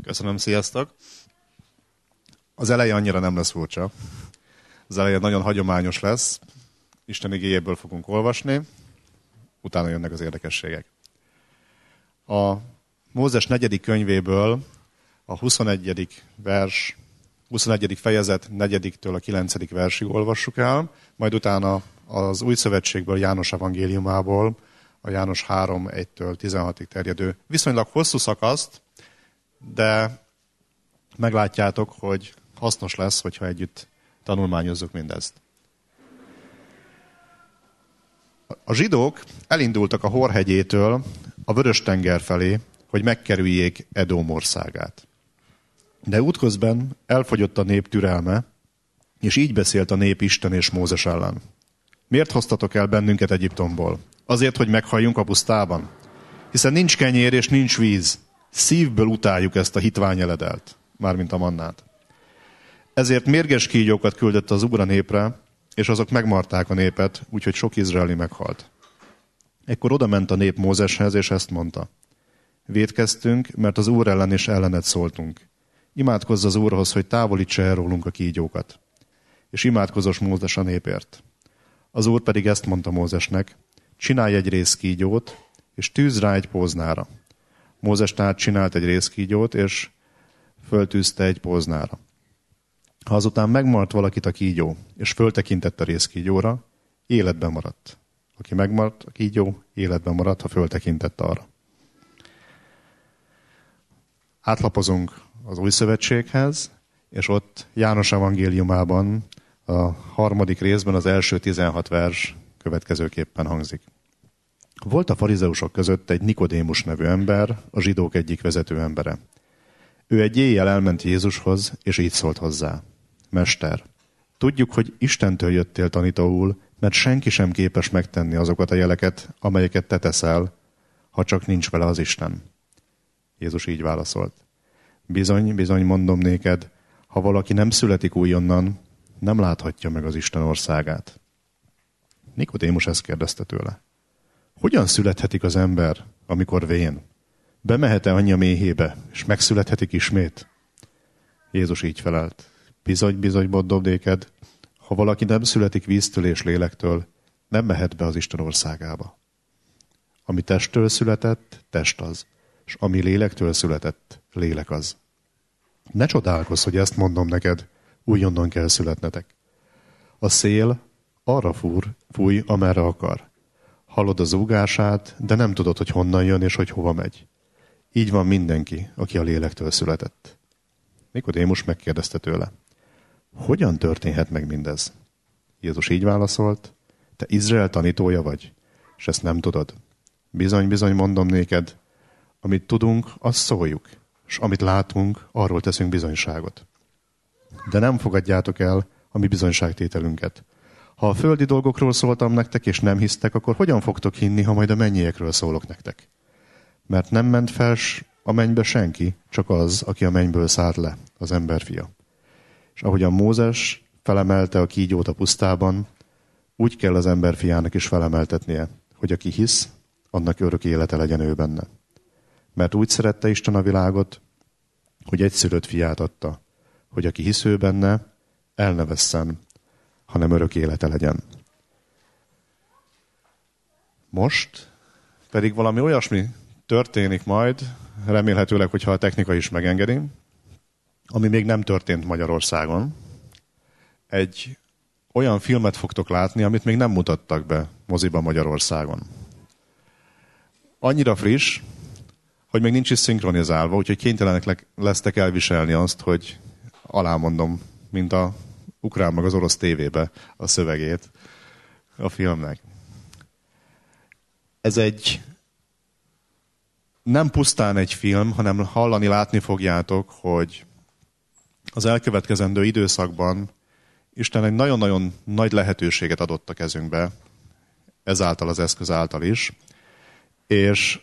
Köszönöm, sziasztok! Az eleje annyira nem lesz furcsa. Az eleje nagyon hagyományos lesz. Isten igéjéből fogunk olvasni, utána jönnek az érdekességek. A Mózes 4. könyvéből a 21. fejezet 4-től a 9. versig olvassuk el, majd utána az Új Szövetségből, János evangéliumából, a János 3, 1-től 16-ig terjedő viszonylag hosszú szakaszt, de meglátjátok, hogy hasznos lesz, hogyha együtt tanulmányozzuk mindezt. A zsidók elindultak a Hor hegyétől a Vörös-tenger felé, hogy megkerüljék Edóm országát. De útközben elfogyott a nép türelme, és így beszélt a nép Isten és Mózes ellen. Miért hoztatok el bennünket Egyiptomból? Azért, hogy meghalljunk a pusztában? Hiszen nincs kenyér és nincs víz. Szívből utáljuk ezt a hitványeledelt, mármint a mannát. Ezért mérges kígyókat küldött az Úr a népre, és azok megmarták a népet, úgyhogy sok izraeli meghalt. Ekkor oda ment a nép Mózeshez, és ezt mondta. Vétkeztünk, mert az Úr ellen és ellened szóltunk. Imádkozz az Úrhoz, hogy távolítsa el rólunk a kígyókat. És imádkozos Mózes a népért. Az Úr pedig ezt mondta Mózesnek, csinálj egy rézkígyót, és tűzd rá egy póznára. Mózes tehát csinált egy rézkígyót, és föltűzte egy póznára. Ha azután megmaradt valakit a kígyó, és föltekintett a rézkígyóra, életben maradt. Aki megmaradt a kígyó, életben maradt, ha föltekintett arra. Átlapozunk az Új Szövetséghez, és ott János evangéliumában a 3. részben az első 16 vers következőképpen hangzik. Volt a farizeusok között egy Nikodémus nevű ember, a zsidók egyik vezető embere. Ő egy éjjel elment Jézushoz, és így szólt hozzá. Mester, tudjuk, hogy Istentől jöttél tanítóul, mert senki sem képes megtenni azokat a jeleket, amelyeket te teszel, ha csak nincs vele az Isten. Jézus így válaszolt. Bizony, bizony mondom néked, ha valaki nem születik újonnan, nem láthatja meg az Isten országát. Nikodémus ezt kérdezte tőle. Hogyan születhetik az ember, amikor vén? Bemehet-e anyja méhébe, és megszülethetik ismét? Jézus így felelt. Bizony, bizony mondom néked, ha valaki nem születik víztől és lélektől, nem mehet be az Isten országába. Ami testtől született, test az, és ami lélektől született, lélek az. Ne csodálkozz, hogy ezt mondom neked, újonnan kell születnetek. A szél arra fúj, amerre akar. Hallod a zúgását, de nem tudod, hogy honnan jön és hogy hova megy. Így van mindenki, aki a lélektől született. Nikodémus megkérdezte tőle. Hogyan történhet meg mindez? Jézus így válaszolt, te Izrael tanítója vagy, és ezt nem tudod. Bizony, bizony mondom néked, amit tudunk, azt szóljuk, és amit látunk, arról teszünk bizonyságot. De nem fogadjátok el a mi bizonyságtételünket. Ha a földi dolgokról szóltam nektek, és nem hisztek, akkor hogyan fogtok hinni, ha majd a mennyiekről szólok nektek? Mert nem ment fel a mennybe senki, csak az, aki a mennyből szállt le, az emberfia. És ahogyan Mózes felemelte a kígyót a pusztában, úgy kell az emberfiának is felemeltetnie, hogy aki hisz, annak örök élete legyen ő benne. Mert úgy szerette Isten a világot, hogy egyszülött fiát adta, hogy aki hisz ő benne, el ne vesszen, hanem örök élete legyen. Most pedig valami olyasmi történik majd, remélhetőleg, hogyha a technika is megengedi, ami még nem történt Magyarországon. Egy olyan filmet fogtok látni, amit még nem mutattak be moziba Magyarországon. Annyira friss, hogy még nincs is szinkronizálva, úgyhogy kénytelenek lesztek elviselni azt, hogy alámondom, mint a ukrán meg az orosz tévébe a szövegét a filmnek. Ez nem pusztán egy film, hanem hallani, látni fogjátok, hogy az elkövetkezendő időszakban Isten egy nagyon-nagyon nagy lehetőséget adott a kezünkbe, ezáltal az eszköz által is, és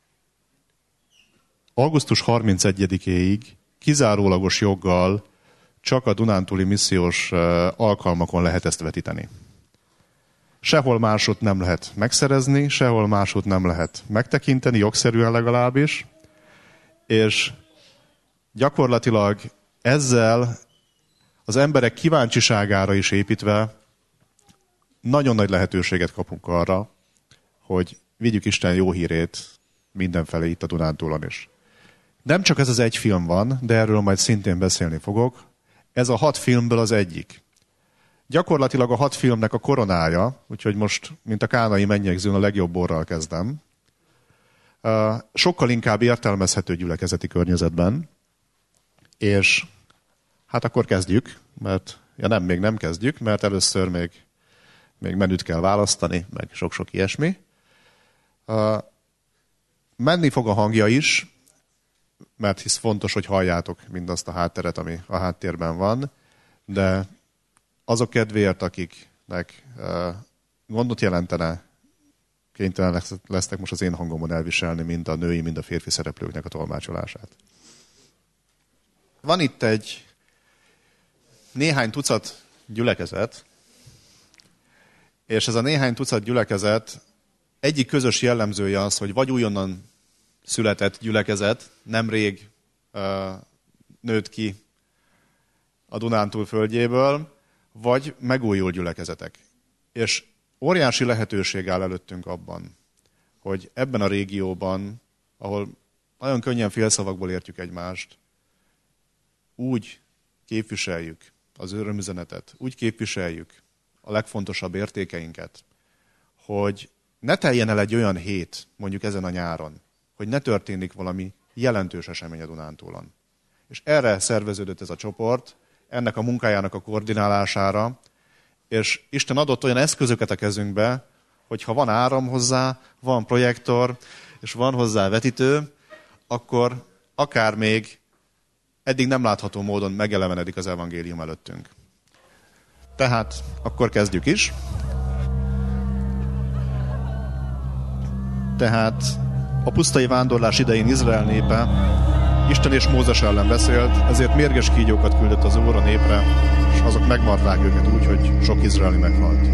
augusztus 31-éig kizárólagos joggal csak a dunántúli missziós alkalmakon lehet ezt vetíteni. Sehol máshogy nem lehet megszerezni, sehol máshogy nem lehet megtekinteni, jogszerűen legalábbis, és Gyakorlatilag ezzel az emberek kíváncsiságára is építve nagyon nagy lehetőséget kapunk arra, hogy vigyük Isten jó hírét mindenfelé itt a Dunántúlon is. Nem csak ez az egy film van, de erről majd szintén beszélni fogok. Ez a 6 filmből az egyik. Gyakorlatilag a 6 filmnek a koronája, úgyhogy most, mint a Kánai mennyegzőn, a legjobb borral kezdem. Sokkal inkább értelmezhető gyülekezeti környezetben, és hát akkor kezdjük, mert még nem kezdjük, mert először még menüt kell választani, meg sok-sok ilyesmi. Menni fog a hangja is, mert hisz fontos, hogy halljátok mindazt a hátteret, ami a háttérben van, de azok kedvéért, akiknek gondot jelentene, kénytelen lesznek most az én hangomon elviselni mind a női, mind a férfi szereplőknek a tolmácsolását. Van itt egy néhány tucat gyülekezet, és ez a néhány tucat gyülekezet egyik közös jellemzője az, hogy vagy újonnan született gyülekezet, nemrég nőtt ki a Dunántúl földjéből, vagy megújult gyülekezetek. És óriási lehetőség áll előttünk abban, hogy ebben a régióban, ahol nagyon könnyen félszavakból értjük egymást, úgy képviseljük az örömüzenetet, úgy képviseljük a legfontosabb értékeinket, hogy ne teljen el egy olyan hét, mondjuk ezen a nyáron, hogy ne történik valami jelentős esemény a Dunántúlon. És erre szerveződött ez a csoport, ennek a munkájának a koordinálására, és Isten adott olyan eszközöket a kezünkbe, hogy ha van áram hozzá, van projektor, és van hozzá vetítő, akkor akár még eddig nem látható módon megelevenedik az evangélium előttünk. Tehát akkor kezdjük is. Tehát a pusztai vándorlás idején Izrael népe Isten és Mózes ellen beszélt, ezért mérges kígyókat küldött az Úr a népre, és azok megmarták őket úgy, hogy sok izraeli meghalt.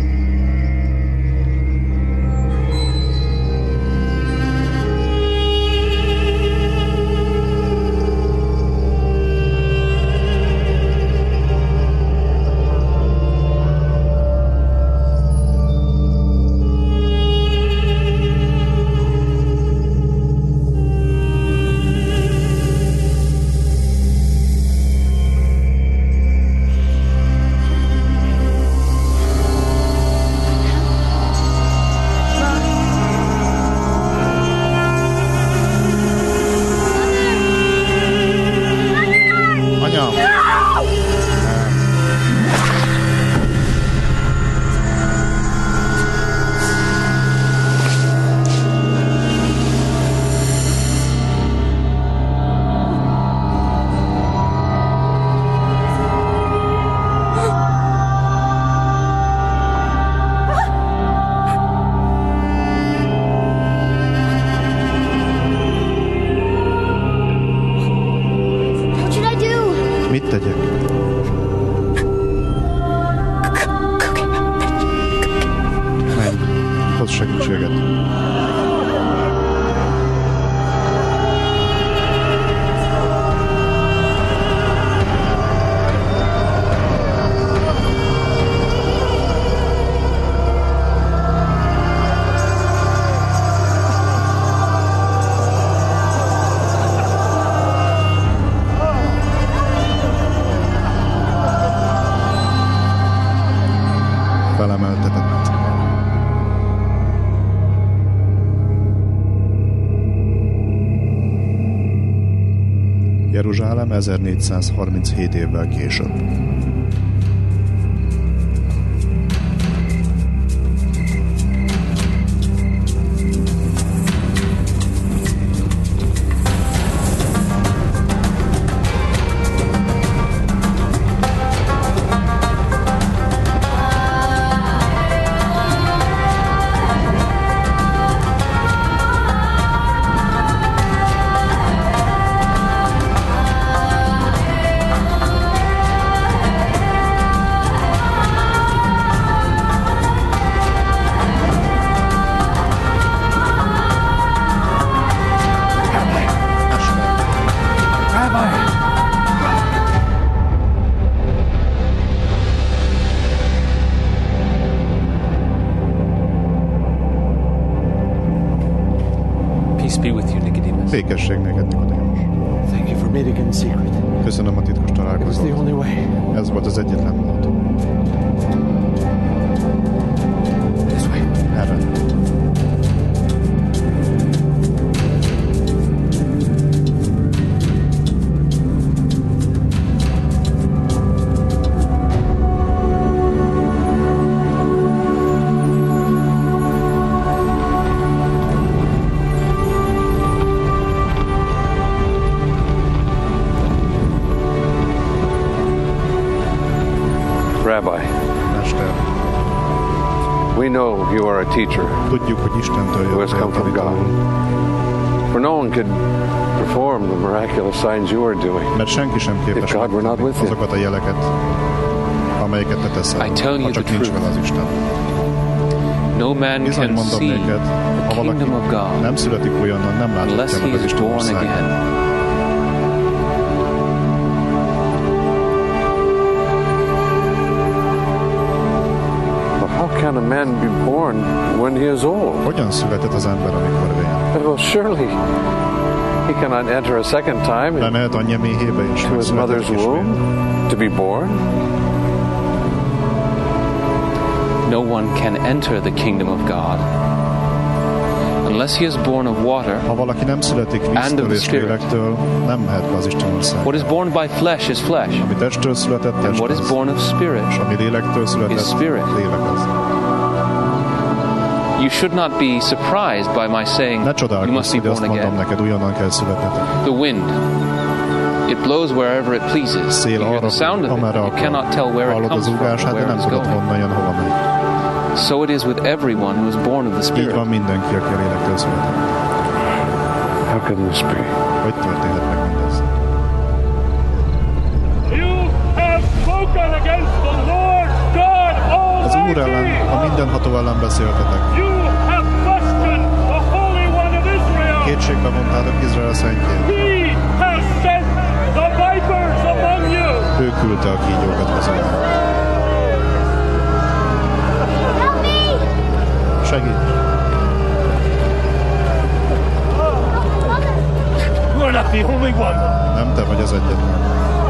Jeruzsálem 1437 évvel később. meeting in secret. Köszönöm a titkos It was the találkozót. only way. Ez volt az egyetlen mód. This way. Erre. Rabbi, Mester, we know you are a teacher tudjuk, hogy Istentől who has jött come from God. For no one could perform the miraculous signs you are doing mert senki sem képes if God were not with you. azokat a jeleket, amelyeket te teszel, I tell you ha csak the nincs truth. vele az Isten. No man Bizony can mondom see néked, the ha valaki kingdom of God nem születik újonnan, nem unless láthatja he meg az is Isten born országát. again. But how can a man be born when he is old? Hogyan született az ember, amikor vél? Well, surely he cannot enter a second time Lemehet anyja méhébe és into his megszületett mother's womb ismét. to be born? No one can enter the kingdom of God unless he is born of water. Ha valaki nem születik And of víztől the és Spirit. lélektől, nem mehet be az Isten országba. What is born by flesh is flesh, Ami testtől született, and test what is az. born of spirit. És ami lélektől született, is spirit. lélek az. You should not be surprised by my saying Ne you must csodálkozz, be hogy azt born mondom again. neked, újonnan kell születnetek. The wind, it blows wherever it pleases. Szél You hear arra, the sound of it, amerre you akar. cannot tell where it Hallod comes az from, ugását, de where nem it is tudod, going. honnan jön, hova megy. So it is with everyone who is born of the Így Spirit. van mindenki, aki a lélektől született. How can this be? Hogy történhet meg mindez? You have spoken against the Lord God Az Úr ellen, Almighty. a mindenható ellen beszéltetek. You have questioned the Holy One of Israel. Kétségbe vontátok Izrael szentjét. He has sent the vipers among you. Ő küldte a kígyókat közülünk. Segíts! You are not the only one. Nem te vagy az egyetlen.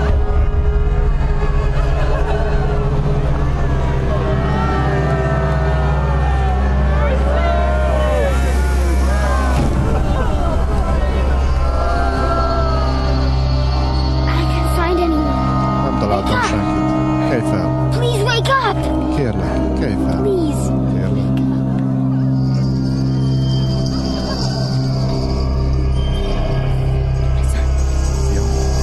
I can't find anyone. Nem találtam senkit. Kelj fel! Please wake up. Kérlek, kelj fel! Please. Kérlek. Jó.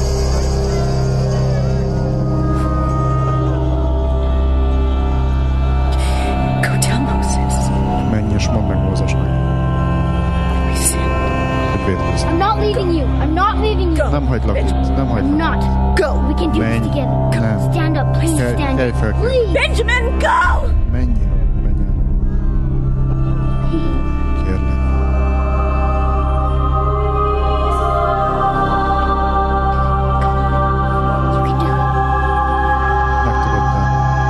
Go tell Moses. Menj és mondd meg Mózesnek, We sin. hogy vétkezz. I'm not leaving you. I'm not leaving you. Nem hagylak itt, nem I'm hagylak. not. Go. We can do Menj. this together. Nem. Stand up. Please Kelj, stand kelj up. fel, Please. Benjamin, go. menj el, menj el. Kérlek. You can do it. Meg tudod tenni.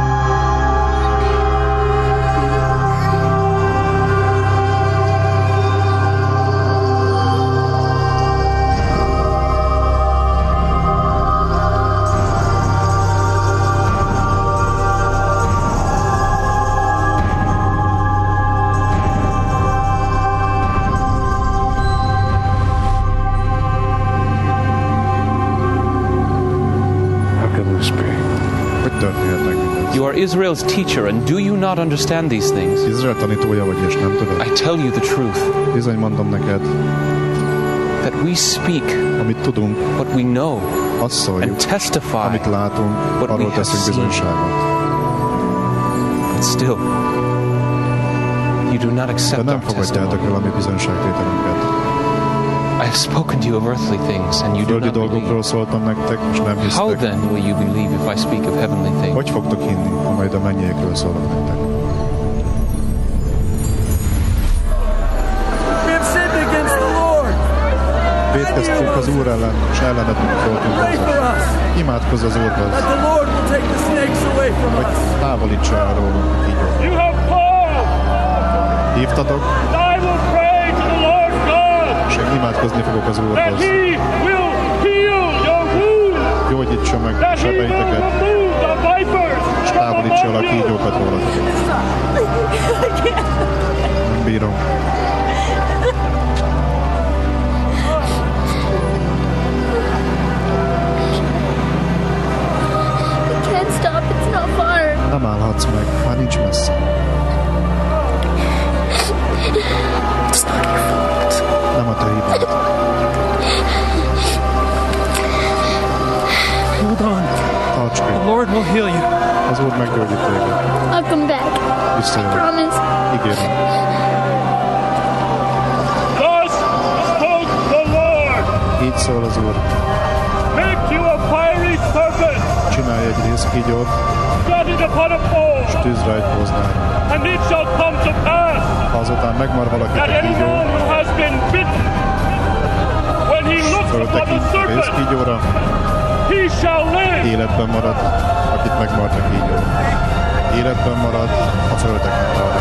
How can this be? Hogy történhet meg mindez? You are Israel's teacher, and do you not understand these things? Izrael tanítója vagy, és nem tudod? I tell you the truth, Bizony mondom neked, that we speak amit tudunk, what we know azt szóljuk, and testify, amit látunk, what we arról have teszünk seen. bizonyságot. but still, you do not De accept nem our fogadjátok testimony. el a mi bizonyságtételünket. I have spoken to you of earthly things, and you do Földi not dolgokról believe. szóltam nektek, és nem How hisztek. then will you believe if I speak of heavenly things? Hogy fogtok hinni, ha majd a mennyiekről szólok nektek? We have sinned against the Lord. Vétkeztünk az Úr ellen, és ellened szóltunk Pray for hozzá. us. Imádkozz az Úrhoz, That the Lord will take the snakes away from hogy us. távolítsa el rólunk a kígyót. You have called. Hívtatok, I will pray to the Lord God és én imádkozni fogok az that Úrhoz, He will heal your Gyógyítsa meg that he will sebeiteket, remove the vipers és from távolítsa el a among you. kígyókat rólatok. Nem bírom. We can't stop. It's not far. Nem állhatsz meg, már nincs messze. It's not your fault. Nem a te hibád. Hold on. Tarts The ki. Lord will heal you. Az Úr meggyógyít téged. I'll come back. Visszajövök. Promise. Ígérem. Thus spoke the Lord. Így szól az Úr. Make you a fiery serpent, Csinálj egy rézkígyót, set it upon a és pole, tűzre egy poznára. and it shall come to pass Ha azután megmar valaki that a kígyó, anyone who has been bitten, when he looks upon the föltekint a serpent, rézkígyóra, he shall live. életben marad, akit megmart a kígyó. Életben marad, ha föltekint arra.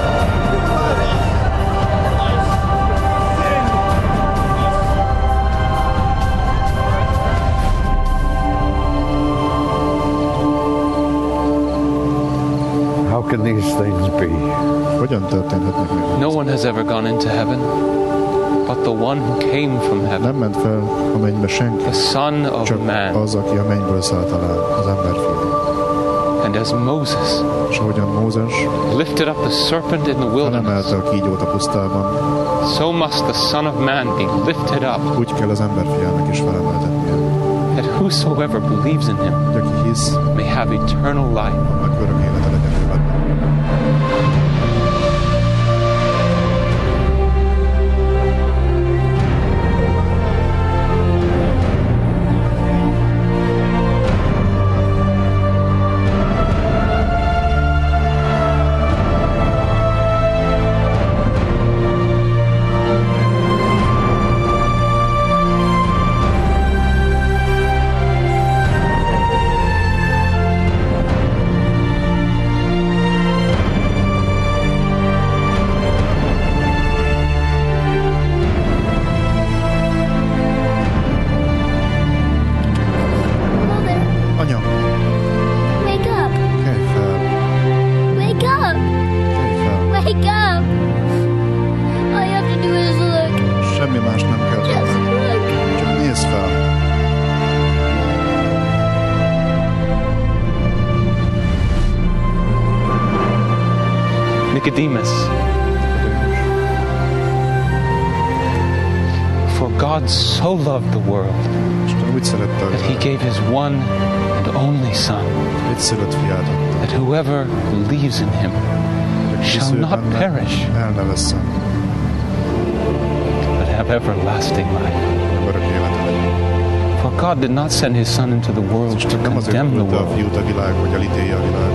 How can these things be? Hogyan történhetnek meg? No one has ever gone into heaven but the one who came from heaven, Nem ment fel a mennybe senki, the Son of csak Man. az, aki a mennyből szállt alá, az emberfiú. And as Moses És ahogyan Mózes lifted up the serpent in the wilderness, felemelte a kígyót a pusztában, so must the Son of Man be lifted up, úgy kell az emberfiának is felemeltetnie. that whosoever believes in him Hogy aki hisz, may have eternal life. annak örök élete legyen életben. Mother, Anya, wake up. kelj fel, Wake up. kelj fel. Wake up. All you have to do is look. Semmi más nem kell Just tenned. look. Csak nézz fel. Nicodemus, for God so loved the world Isten úgy szerette a that he világot, gave his one and only Son, egyszülött fiát adta, that whoever believes in him hogy aki shall hisz ő not benne, perish, el ne vesszen, but have everlasting life. örök élete legyen. For God did not send his Son into the world to Isten nem azért condemn the küldte a world, fiút a világ, hogy elítélje a világ,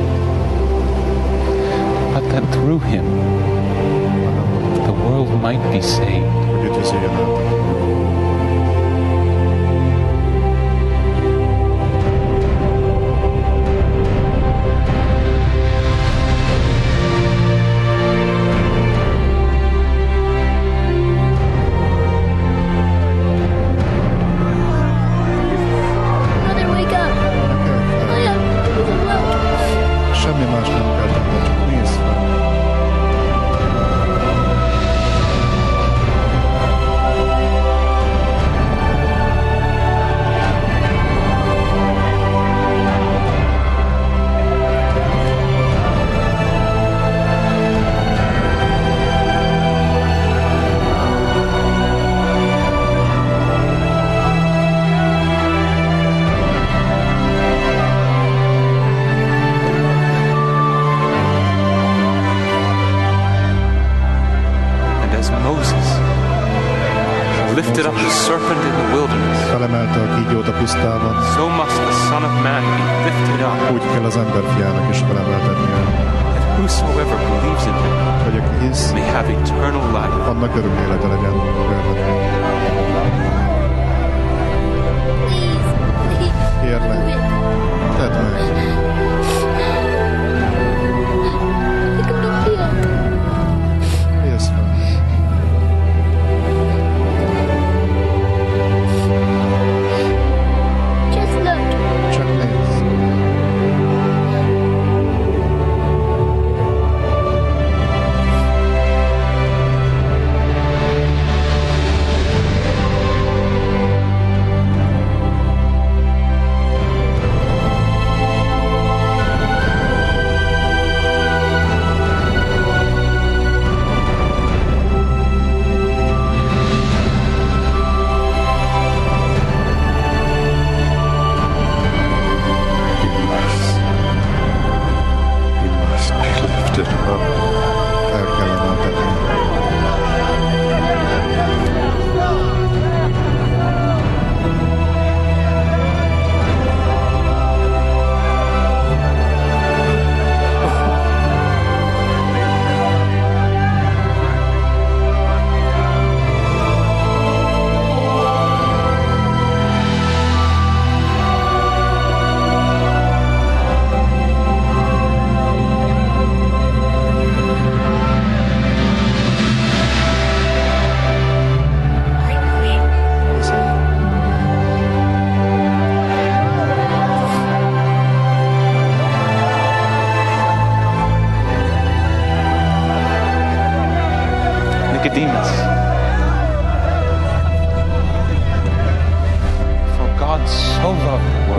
but that through him the world might be saved. hogy üdvözöljön át. Mother, wake up. Kelj fel. Look. Semmi más nem kell tenned, csak nézz fel. And as Moses lifted up the serpent in the wilderness, Felemelte a kígyót a pusztában, so must the Son of Man be lifted up, úgy kell az emberfiának is felemeltetnie, that whosoever believes in him hogy aki hisz, may have eternal life. annak örök élete legyen. Please. Please. Kérlek, tedd meg. You can be healed. Nézz fel. Just look. Csak nézz.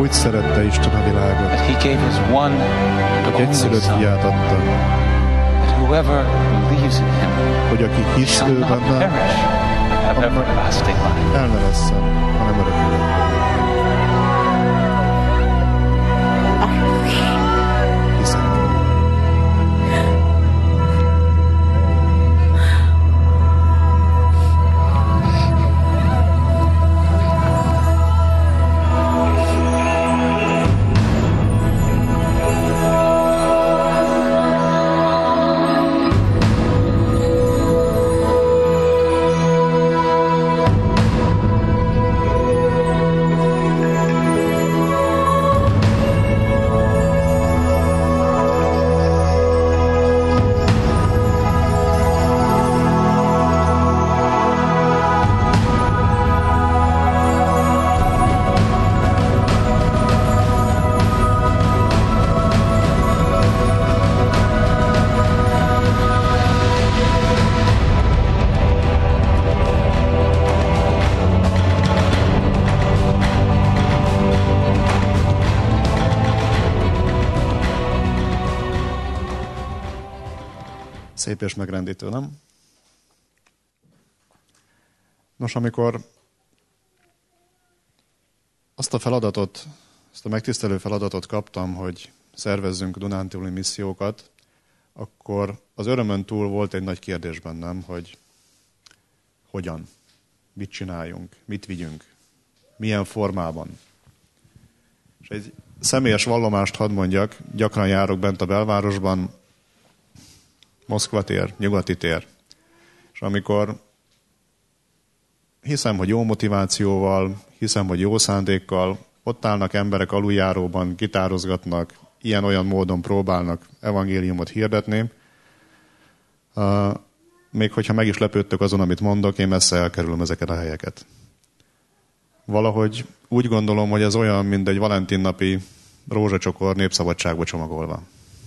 Úgy szerette Isten a világot, that he gave his one and hogy only egyszülött Son, fiát adta, that whoever believes in him hogy aki hisz shall ő not benne, perish, but have everlasting life. el ne vesszen, hanem örökké. Hiszek. Szép és megrendítő, nem? Nos, amikor azt a megtisztelő feladatot kaptam, hogy szervezzünk dunántúli missziókat, akkor az örömön túl volt egy nagy kérdés bennem, hogy hogyan, mit csináljunk, mit vigyünk, milyen formában. És egy személyes vallomást hadd mondjak, gyakran járok bent a belvárosban, Moszkva tér, Nyugati tér. És amikor hiszem, hogy jó motivációval, hiszem, hogy jó szándékkal, ott állnak emberek aluljáróban, gitározgatnak, ilyen-olyan módon próbálnak evangéliumot hirdetni, még hogyha meg is lepődtök azon, amit mondok, én messze elkerülöm ezeket a helyeket. Valahogy úgy gondolom, hogy ez olyan, mint egy valentinnapi rózsacsokor népszabadságba csomagolva.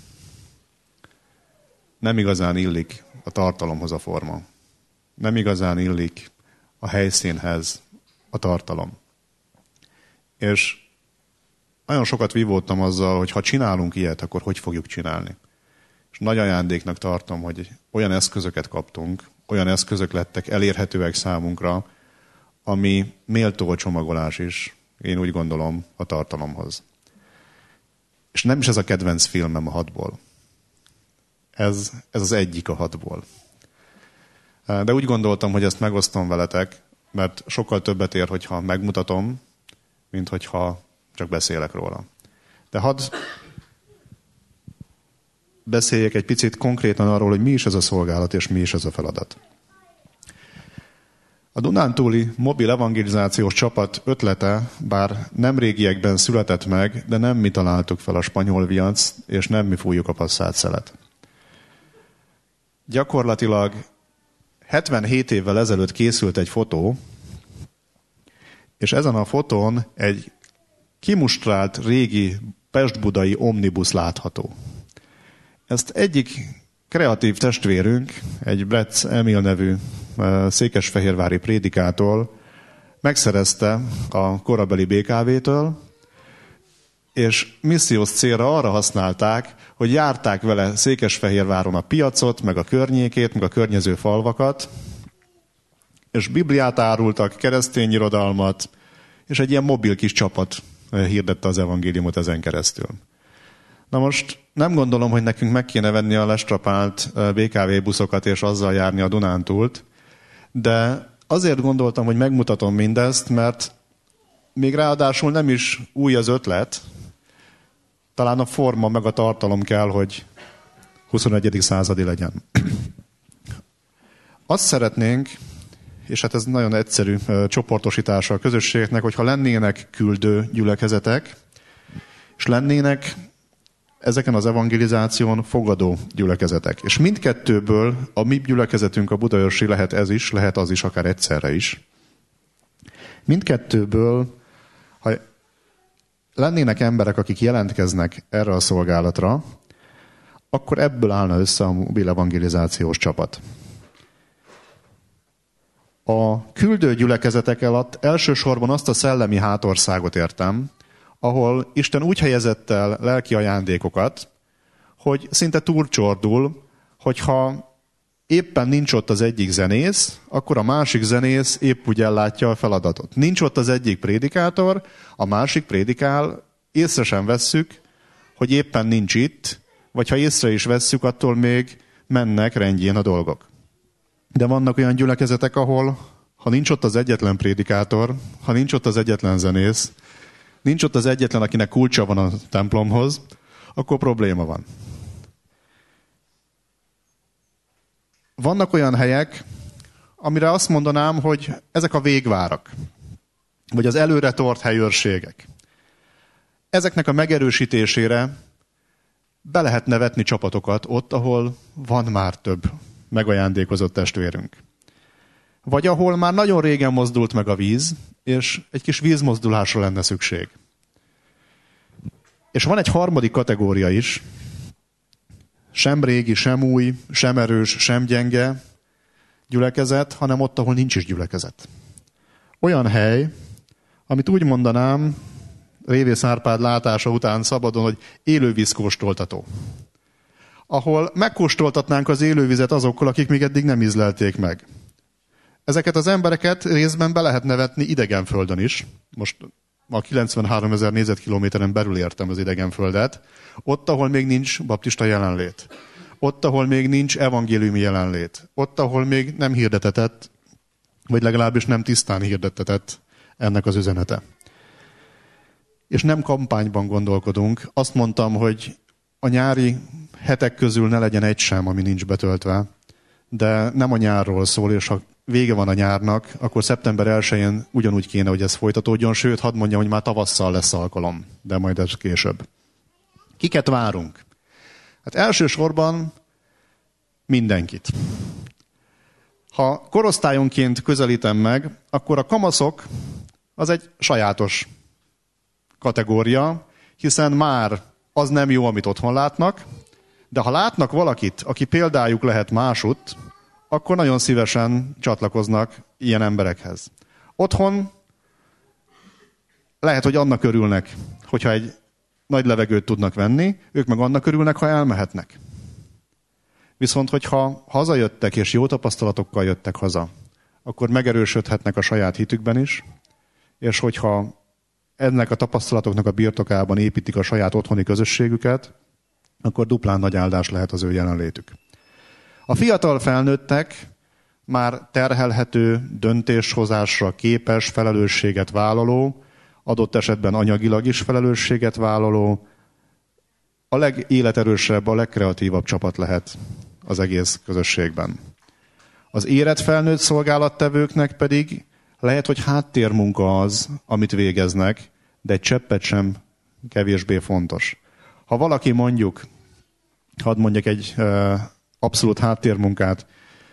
Nem igazán illik a tartalomhoz a forma. Nem igazán illik a helyszínhez a tartalom. És nagyon sokat vívódtam azzal, hogy ha csinálunk ilyet, akkor hogy fogjuk csinálni. És nagy ajándéknak tartom, hogy olyan eszközöket kaptunk, olyan eszközök lettek elérhetőek számunkra, ami méltó csomagolás is, én úgy gondolom, a tartalomhoz. És nem is ez a kedvenc filmem a 6-ból. Ez az egyik a 6-ból. De úgy gondoltam, hogy ezt megosztom veletek, mert sokkal többet ér, hogyha megmutatom, mint hogyha csak beszélek róla. De hadd beszéljek egy picit konkrétan arról, hogy mi is ez a szolgálat, és mi is ez a feladat. A dunántúli mobil evangelizációs csapat ötlete, bár nem régiekben született meg, de nem mi találtuk fel a spanyol viac, és nem mi fújjuk a passzát szelet. Gyakorlatilag 77 évvel ezelőtt készült egy fotó, és ezen a fotón egy kimustrált régi pest-budai omnibus látható. Ezt egyik kreatív testvérünk, egy Bretz Emil nevű székesfehérvári prédikátor megszerezte a korabeli BKV-től, és missziós célra arra használták, hogy járták vele Székesfehérváron a piacot, meg a környékét, meg a környező falvakat, és Bibliát árultak, keresztény irodalmat, és egy ilyen mobil kis csapat hirdette az evangéliumot ezen keresztül. Na most nem gondolom, hogy nekünk meg kéne venni a lestrapált BKV buszokat, és azzal járni a Dunántúlt, de azért gondoltam, hogy megmutatom mindezt, mert még ráadásul nem is új az ötlet, talán a forma meg a tartalom kell, hogy 21. századi legyen. Azt szeretnénk, és hát ez nagyon egyszerű csoportosítása a közösségeknek, hogyha lennének küldő gyülekezetek, és lennének ezeken az evangelizáción fogadó gyülekezetek. És mindkettőből a mi gyülekezetünk, a budaörsi lehet ez is, lehet az is, akár egyszerre is. Mindkettőből, ha lennének emberek, akik jelentkeznek erre a szolgálatra, akkor ebből állna össze a mobil evangelizációs csapat. A küldő gyülekezetek alatt elsősorban azt a szellemi hátországot értem, ahol Isten úgy helyezett el lelki ajándékokat, hogy szinte túlcsordul, hogyha éppen nincs ott az egyik zenész, akkor a másik zenész épp úgy ellátja a feladatot. Nincs ott az egyik prédikátor, a másik prédikál, észre sem vesszük, hogy éppen nincs itt, vagy ha észre is vesszük, attól még mennek rendjén a dolgok. De vannak olyan gyülekezetek, ahol ha nincs ott az egyetlen prédikátor, ha nincs ott az egyetlen zenész, nincs ott az egyetlen, akinek kulcsa van a templomhoz, akkor probléma van. Vannak olyan helyek, amire azt mondanám, hogy ezek a végvárak, vagy az előre tort helyőrségek. Ezeknek a megerősítésére be lehetne vetni csapatokat ott, ahol van már több megajándékozott testvérünk. Vagy ahol már nagyon régen mozdult meg a víz, és egy kis vízmozdulásra lenne szükség. És van egy harmadik kategória is, sem régi, sem új, sem erős, sem gyenge gyülekezet, hanem ott, ahol nincs is gyülekezet. Olyan hely, amit úgy mondanám, Révész Árpád látása után szabadon, hogy élővízkóstoltató. Ahol megkóstoltatnánk az élővizet azokkal, akik még eddig nem ízlelték meg. Ezeket az embereket részben be lehet nevetni idegenföldön is. Most a 93 000 négyzetkilométeren belül értem az idegenföldet. Ott, ahol még nincs baptista jelenlét. Ott, ahol még nincs evangéliumi jelenlét. Ott, ahol még nem hirdetetett, vagy legalábbis nem tisztán hirdettetett ennek az üzenete. És nem kampányban gondolkodunk. Azt mondtam, hogy a nyári hetek közül ne legyen egy sem, ami nincs betöltve. De nem a nyárról szól, és ha vége van a nyárnak, akkor szeptember 1-én ugyanúgy kéne, hogy ez folytatódjon, sőt, hadd mondjam, hogy már tavasszal lesz alkalom, de majd ez később. Kiket várunk? Hát elsősorban mindenkit. Ha korosztályonként közelítem meg, akkor a kamaszok az egy sajátos kategória, hiszen már az nem jó, amit otthon látnak, de ha látnak valakit, aki példájuk lehet másutt, akkor nagyon szívesen csatlakoznak ilyen emberekhez. Otthon lehet, hogy annak örülnek, hogyha egy nagy levegőt tudnak venni, ők meg annak örülnek, ha elmehetnek. Viszont, hogyha hazajöttek és jó tapasztalatokkal jöttek haza, akkor megerősödhetnek a saját hitükben is, és hogyha ennek a tapasztalatoknak a birtokában építik a saját otthoni közösségüket, akkor duplán nagy áldás lehet az ő jelenlétük. A fiatal felnőttek már terhelhető, döntéshozásra képes, felelősséget vállaló, adott esetben anyagilag is felelősséget vállaló, a legéleterősebb, a legkreatívabb csapat lehet az egész közösségben. Az érett felnőtt szolgálattevőknek pedig lehet, hogy háttérmunka az, amit végeznek, de egy cseppet sem kevésbé fontos. Ha valaki mondjuk, hadd mondjak egy abszolút háttérmunkát,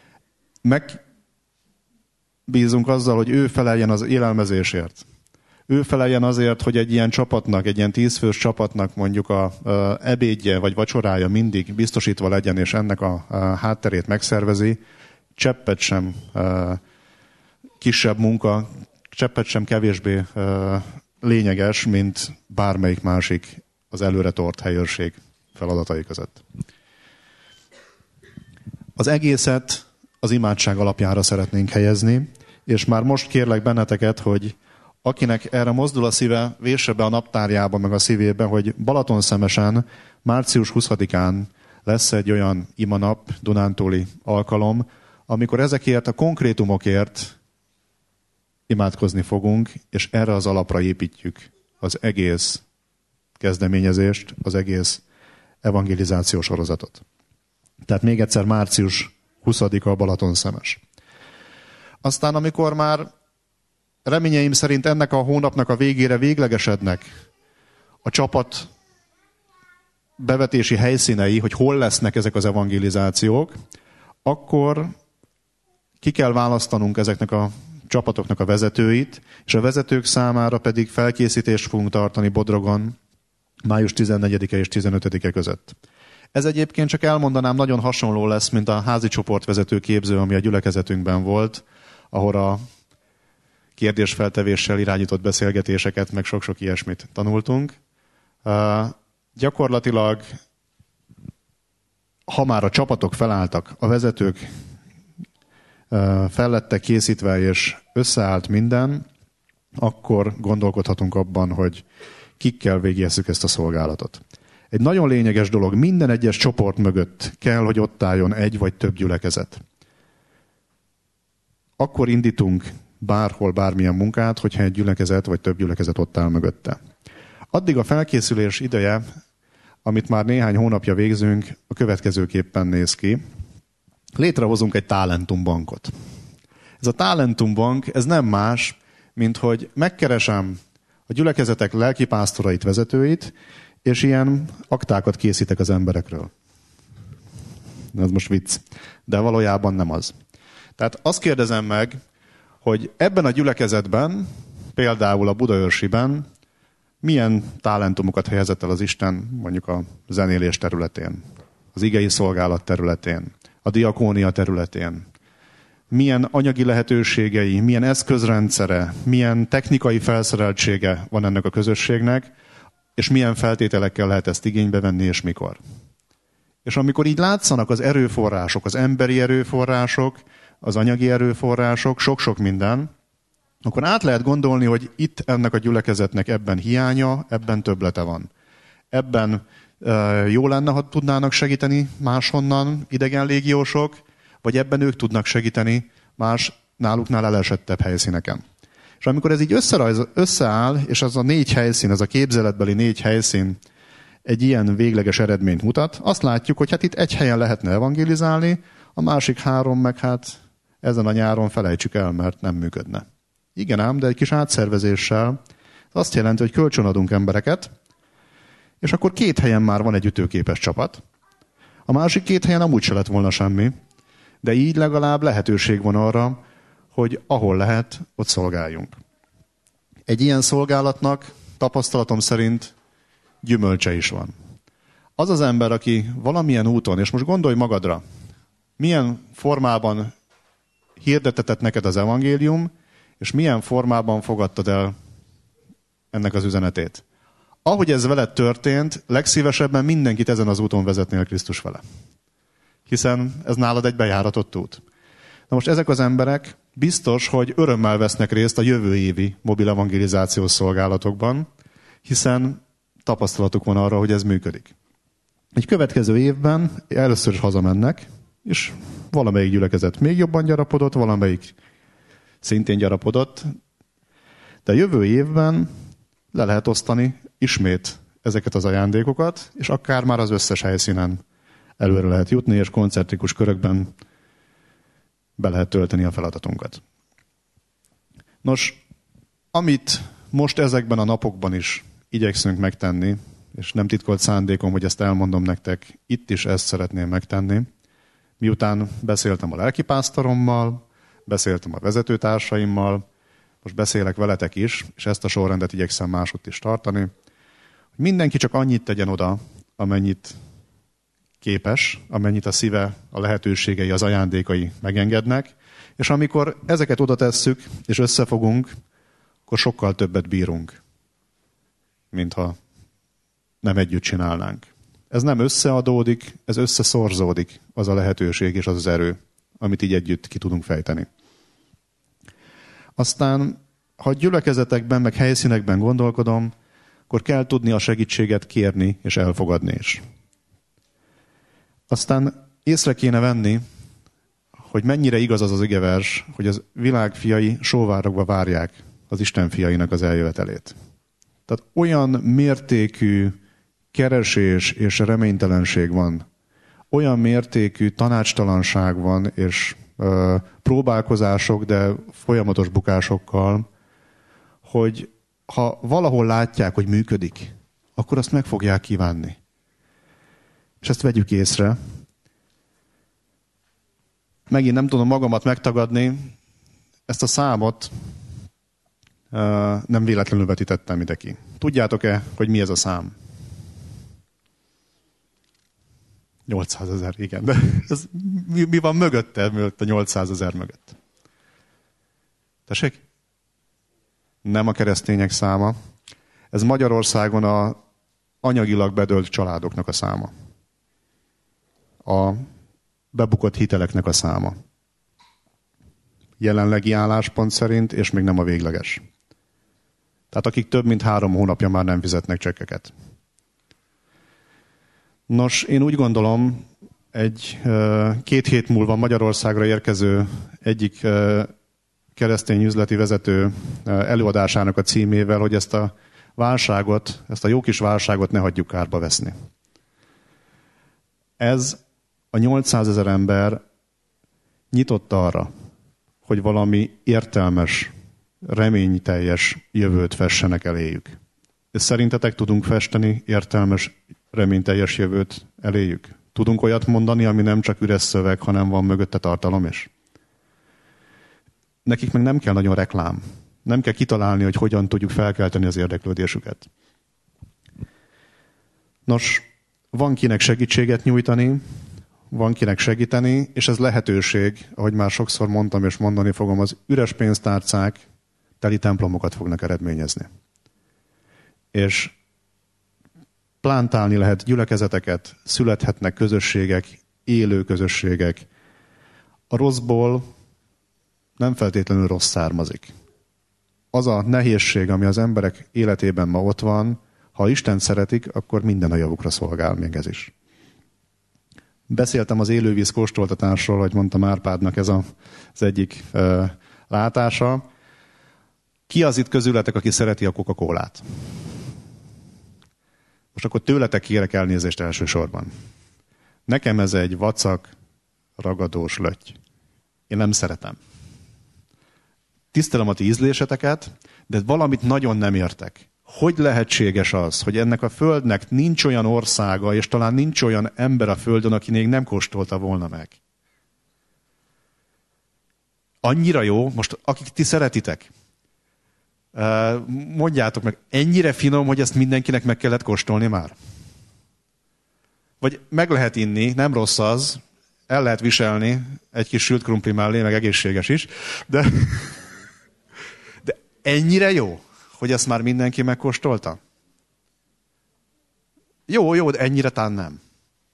megbízunk azzal, hogy ő feleljen az élelmezésért. Ő feleljen azért, hogy egy ilyen csapatnak, egy ilyen 10 fős csapatnak mondjuk a ebédje vagy vacsorája mindig biztosítva legyen, és ennek a hátterét megszervezi, cseppet sem kisebb munka, cseppet sem kevésbé lényeges, mint bármelyik másik az előre tort helyőrség feladatai között. Az egészet az imádság alapjára szeretnénk helyezni, és már most kérlek benneteket, hogy akinek erre mozdul a szíve, vésse be a naptárjába meg a szívébe, hogy Balatonszemesen március 20-án lesz egy olyan imanap, dunántúli alkalom, amikor ezekért a konkrétumokért imádkozni fogunk, és erre az alapra építjük az egész kezdeményezést, az egész evangelizációs sorozatot. Tehát még egyszer március 20-a a Balatonszemes. Aztán, amikor már reményeim szerint ennek a hónapnak a végére véglegesednek a csapat bevetési helyszínei, hogy hol lesznek ezek az evangelizációk, akkor ki kell választanunk ezeknek a csapatoknak a vezetőit, és a vezetők számára pedig felkészítést fogunk tartani Bodrogon május 14-e és 15-e között. Ez egyébként csak elmondanám, nagyon hasonló lesz, mint a házi csoportvezető képző, ami a gyülekezetünkben volt, ahol a kérdésfeltevéssel irányított beszélgetéseket, meg sok-sok ilyesmit tanultunk. Gyakorlatilag, ha már a csapatok felálltak, a vezetők fel lettek készítve, és összeállt minden, akkor gondolkodhatunk abban, hogy kikkel végezzük ezt a szolgálatot. Egy nagyon lényeges dolog, minden egyes csoport mögött kell, hogy ott álljon egy vagy több gyülekezet. Akkor indítunk bárhol bármilyen munkát, hogyha egy gyülekezet vagy több gyülekezet ott áll mögötte. Addig a felkészülés ideje, amit már néhány hónapja végzünk, a következőképpen néz ki. Létrehozunk egy talentumbankot. Ez a talentumbank, ez nem más, mint hogy megkeresem a gyülekezetek lelkipásztorait, vezetőit, és ilyen aktákat készítek az emberekről. Ez most vicc, de valójában nem az. Tehát azt kérdezem meg, hogy ebben a gyülekezetben, például a Budaörsiben milyen talentumokat helyezett el az Isten mondjuk a zenélés területén, az igei szolgálat területén, a diakónia területén. Milyen anyagi lehetőségei, milyen eszközrendszere, milyen technikai felszereltsége van ennek a közösségnek, és milyen feltételekkel lehet ezt igénybe venni, és mikor. És amikor így látszanak az erőforrások, az emberi erőforrások, az anyagi erőforrások, sok-sok minden, akkor át lehet gondolni, hogy itt ennek a gyülekezetnek ebben hiánya, ebben többlete van. Ebben jó lenne, ha tudnának segíteni máshonnan idegen légiósok, vagy ebben ők tudnak segíteni más náluknál elesettebb helyszíneken. És amikor ez így összeáll, és az a 4 helyszín, ez a képzeletbeli 4 helyszín egy ilyen végleges eredményt mutat, azt látjuk, hogy hát itt egy helyen lehetne evangélizálni, a másik 3 meg hát ezen a nyáron felejtsük el, mert nem működne. Igen ám, de egy kis átszervezéssel azt jelenti, hogy kölcsönadunk embereket, és akkor 2 helyen már van egy ütőképes csapat. A másik 2 helyen amúgy se lett volna semmi, de így legalább lehetőség van arra, hogy ahol lehet, ott szolgáljunk. Egy ilyen szolgálatnak tapasztalatom szerint gyümölcse is van. Az az ember, aki valamilyen úton, és most gondolj magadra, milyen formában hirdettetett neked az evangélium, és milyen formában fogadtad el ennek az üzenetét. Ahogy ez veled történt, legszívesebben mindenkit ezen az úton vezetnél Krisztus vele. Hiszen ez nálad egy bejáratott út. Na most ezek az emberek biztos, hogy örömmel vesznek részt a jövő évi mobil evangelizációs szolgálatokban, hiszen tapasztalatuk van arra, hogy ez működik. Egy következő évben először is hazamennek, és valamelyik gyülekezet még jobban gyarapodott, valamelyik szintén gyarapodott, de a jövő évben le lehet osztani ismét ezeket az ajándékokat, és akár már az összes helyszínen előre lehet jutni, és koncentrikus körökben be lehet tölteni a feladatunkat. Nos, amit most ezekben a napokban is igyekszünk megtenni, és nem titkolt szándékom, hogy ezt elmondom nektek, itt is ezt szeretném megtenni. Miután beszéltem a lelkipásztorommal, beszéltem a vezetőtársaimmal, most beszélek veletek is, és ezt a sorrendet igyekszem másutt is tartani, hogy mindenki csak annyit tegyen oda, amennyit képes, amennyit a szíve, a lehetőségei, az ajándékai megengednek, és amikor ezeket oda tesszük, és összefogunk, akkor sokkal többet bírunk, mintha nem együtt csinálnánk. Ez nem összeadódik, ez összeszorzódik, az a lehetőség és az az erő, amit így együtt ki tudunk fejteni. Aztán, ha gyülekezetekben, meg helyszínekben gondolkodom, akkor kell tudni a segítséget kérni és elfogadni is. Aztán észre kéne venni, hogy mennyire igaz az az igevers, hogy az világ fiai sóvárogva várják az Isten fiainak az eljövetelét. Tehát olyan mértékű keresés és reménytelenség van, olyan mértékű tanácstalanság van, és próbálkozások, de folyamatos bukásokkal, hogy ha valahol látják, hogy működik, akkor azt meg fogják kívánni. És ezt vegyük észre. Megint nem tudom magamat megtagadni, ezt a számot nem véletlenül vetítettem ide ki. Tudjátok-e, hogy mi ez a szám? 800 000, igen. De ez, mi van mögötte a 800 000 mögött? Tessék? nem a keresztények száma. Ez Magyarországon a anyagilag bedölt családoknak a száma. A bebukott hiteleknek a száma. Jelenlegi álláspont szerint, és még nem a végleges. Tehát akik több mint 3 hónapja már nem fizetnek csekkeket. Nos, én úgy gondolom, egy 2 hét múlva Magyarországra érkező egyik keresztény üzleti vezető előadásának a címével, hogy ezt a válságot, ezt a jó kis válságot ne hagyjuk kárba veszni. Ez a 800 000 ember nyitott arra, hogy valami értelmes, reményteljes jövőt fessenek eléjük. És szerintetek tudunk festeni értelmes, reményteljes jövőt eléjük? Tudunk olyat mondani, ami nem csak üres szöveg, hanem van mögötte tartalom is? Nekik meg nem kell nagyon reklám. Nem kell kitalálni, hogy hogyan tudjuk felkelteni az érdeklődésüket. Nos, van kinek segítséget nyújtani, van kinek segíteni, és ez lehetőség, ahogy már sokszor mondtam és mondani fogom, az üres pénztárcák teli templomokat fognak eredményezni. És plántálni lehet gyülekezeteket, születhetnek közösségek, élő közösségek. A rosszból nem feltétlenül rossz származik. Az a nehézség, ami az emberek életében ma ott van, ha Isten szeretik, akkor minden a javukra szolgál, még ez is. Beszéltem az élővíz kóstoltatásról, hogy mondtam Árpádnak, ez az egyik látása. Ki az itt közületek, aki szereti a Coca-Colát? Most akkor tőletek kérek elnézést elsősorban. Nekem ez egy vacak, ragadós löty. Én nem szeretem. Tisztelem a ti ízléseteket, de valamit nagyon nem értek. Hogy lehetséges az, hogy ennek a földnek nincs olyan országa, és talán nincs olyan ember a földön, aki még nem kóstolta volna meg? Annyira jó, most akik ti szeretitek, mondjátok meg, ennyire finom, hogy ezt mindenkinek meg kellett kóstolni már? Vagy meg lehet inni, nem rossz az, el lehet viselni egy kis sült krumpli mellé, meg egészséges is, de ennyire jó, hogy ezt már mindenki megkóstolta? Jó, de ennyire tán nem.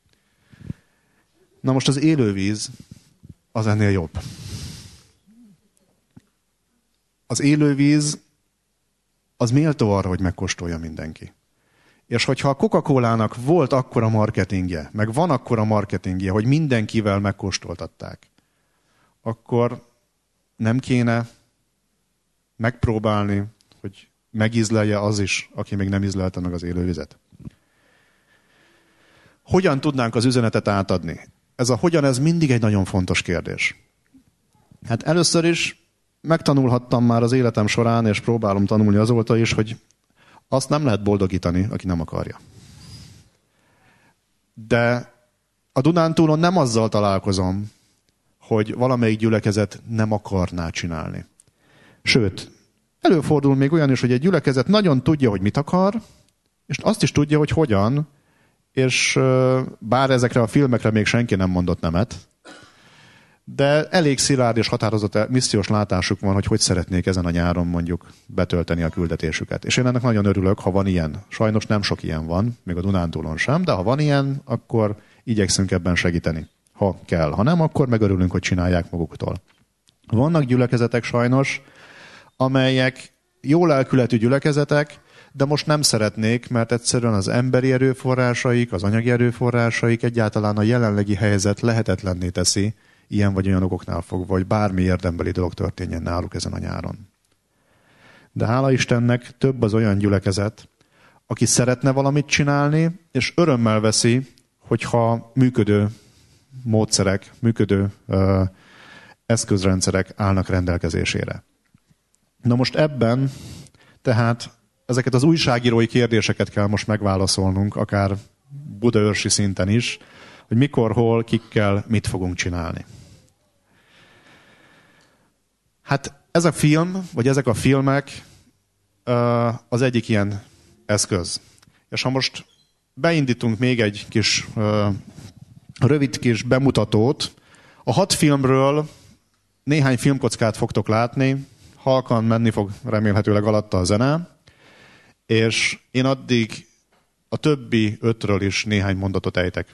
Na most az élővíz az ennél jobb. Az élővíz az méltó arra, hogy megkóstolja mindenki. És hogyha a Coca-Colának volt akkora marketingje, meg van akkora marketingje, hogy mindenkivel megkóstoltatták, akkor nem kéne megpróbálni, hogy megízlelje az is, aki még nem ízlelte meg az élővizet. Hogyan tudnánk az üzenetet átadni? Ez mindig egy nagyon fontos kérdés. Hát először is megtanulhattam már az életem során, és próbálom tanulni azóta is, hogy azt nem lehet boldogítani, aki nem akarja. De a Dunántúlon nem azzal találkozom, hogy valamelyik gyülekezet nem akarná csinálni. Sőt, előfordul még olyan is, hogy egy gyülekezet nagyon tudja, hogy mit akar, és azt is tudja, hogy hogyan, és bár ezekre a filmekre még senki nem mondott nemet, de elég szilárd és határozott missziós látásuk van, hogy szeretnék ezen a nyáron mondjuk betölteni a küldetésüket. És én ennek nagyon örülök, ha van ilyen. Sajnos nem sok ilyen van, még a Dunántúlon sem, de ha van ilyen, akkor igyekszünk ebben segíteni, ha kell. Ha nem, akkor megörülünk, hogy csinálják maguktól. Vannak gyülekezetek sajnos, amelyek jó lelkületű gyülekezetek, de most nem szeretnék, mert egyszerűen az emberi erőforrásaik, az anyagi erőforrásaik egyáltalán a jelenlegi helyzet lehetetlenné teszi, ilyen vagy olyan okoknál fogva, hogy bármi érdembeli dolog történjen náluk ezen a nyáron. De hála Istennek több az olyan gyülekezet, aki szeretne valamit csinálni, és örömmel veszi, hogyha működő módszerek, működő eszközrendszerek állnak rendelkezésére. Na most ebben tehát ezeket az újságírói kérdéseket kell most megválaszolnunk, akár budaörsi szinten is, hogy mikor, hol, kikkel, mit fogunk csinálni. Hát ez a film, vagy ezek a filmek az egyik ilyen eszköz. És ha most beindítunk még egy kis rövid kis bemutatót, a 6 filmről néhány filmkockát fogtok látni, halkan menni fog remélhetőleg alatta a zene, és én addig a többi 5-ről is néhány mondatot ejtek.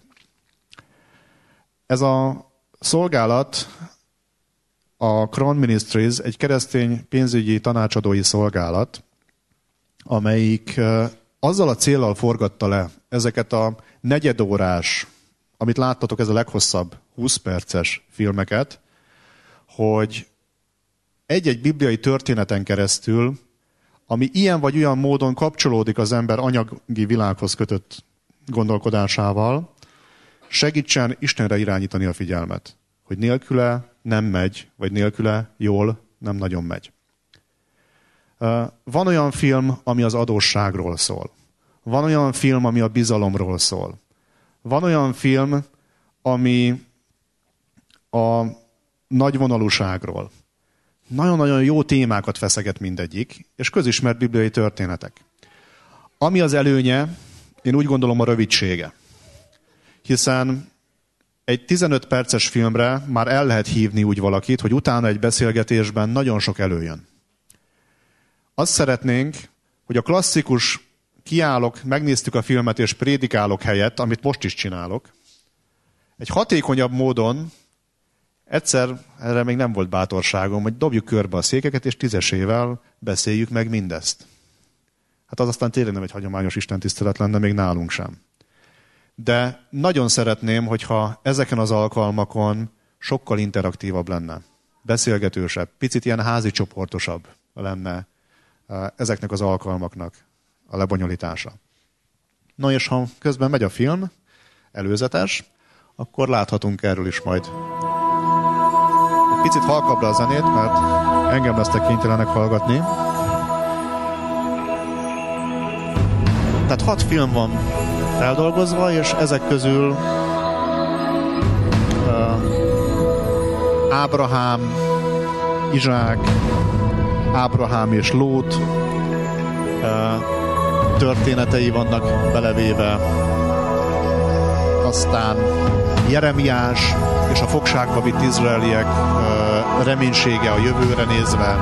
Ez a szolgálat, a Crown Ministries, egy keresztény pénzügyi tanácsadói szolgálat, amelyik azzal a céllal forgatta le ezeket a negyedórás, amit láttatok, ez a leghosszabb 20 perces filmeket, hogy egy-egy bibliai történeten keresztül, ami ilyen vagy olyan módon kapcsolódik az ember anyagi világhoz kötött gondolkodásával, segítsen Istenre irányítani a figyelmet. Hogy nélküle nem megy, vagy nélküle jól nem nagyon megy. Van olyan film, ami az adósságról szól. Van olyan film, ami a bizalomról szól. Van olyan film, ami a nagyvonalúságról. Nagyon-nagyon jó témákat feszeget mindegyik, és közismert bibliai történetek. Ami az előnye, én úgy gondolom a rövidsége. Hiszen egy 15 perces filmre már el lehet hívni úgy valakit, hogy utána egy beszélgetésben nagyon sok előjön. Azt szeretnénk, hogy a klasszikus kiállok, megnéztük a filmet és prédikálok helyett, amit most is csinálok, egy hatékonyabb módon, egyszer, erre még nem volt bátorságom, hogy dobjuk körbe a székeket, és 10-esével beszéljük meg mindezt. Hát az aztán tényleg nem egy hagyományos istentisztelet lenne, még nálunk sem. De nagyon szeretném, hogyha ezeken az alkalmakon sokkal interaktívabb lenne, beszélgetősebb, picit ilyen házi csoportosabb lenne ezeknek az alkalmaknak a lebonyolítása. No és ha közben megy a film, előzetes, akkor láthatunk erről is majd. Egy picit halkabbra a zenét, mert engem lesztek kénytelenek hallgatni. Tehát 6 film van feldolgozva, és ezek közül Ábrahám, Izsák, Ábrahám és Lót történetei vannak belevéve. Aztán Jeremiás és a fogságba vitt izraeliek reménysége a jövőre nézve.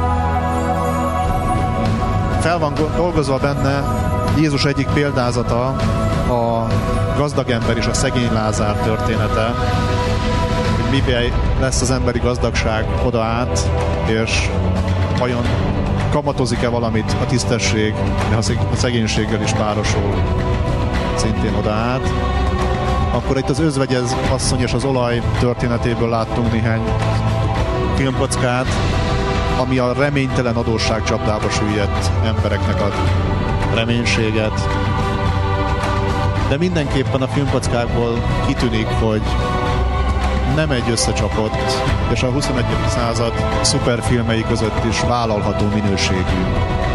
Fel van dolgozva benne Jézus egyik példázata, a gazdag ember és a szegény Lázár története, hogy miben lesz az emberi gazdagság oda át, és vajon kamatozik-e valamit a tisztesség, de a szegénységgel is párosul szintén oda át. Akkor itt az özvegyez asszony és az olaj történetéből láttunk néhány filmkockát, ami a reménytelen adósság csapdába süllyedt embereknek ad reménységet. De mindenképpen a filmkockákból kitűnik, hogy nem egy összecsapott, és a 21. század szuperfilmei között is vállalható minőségű,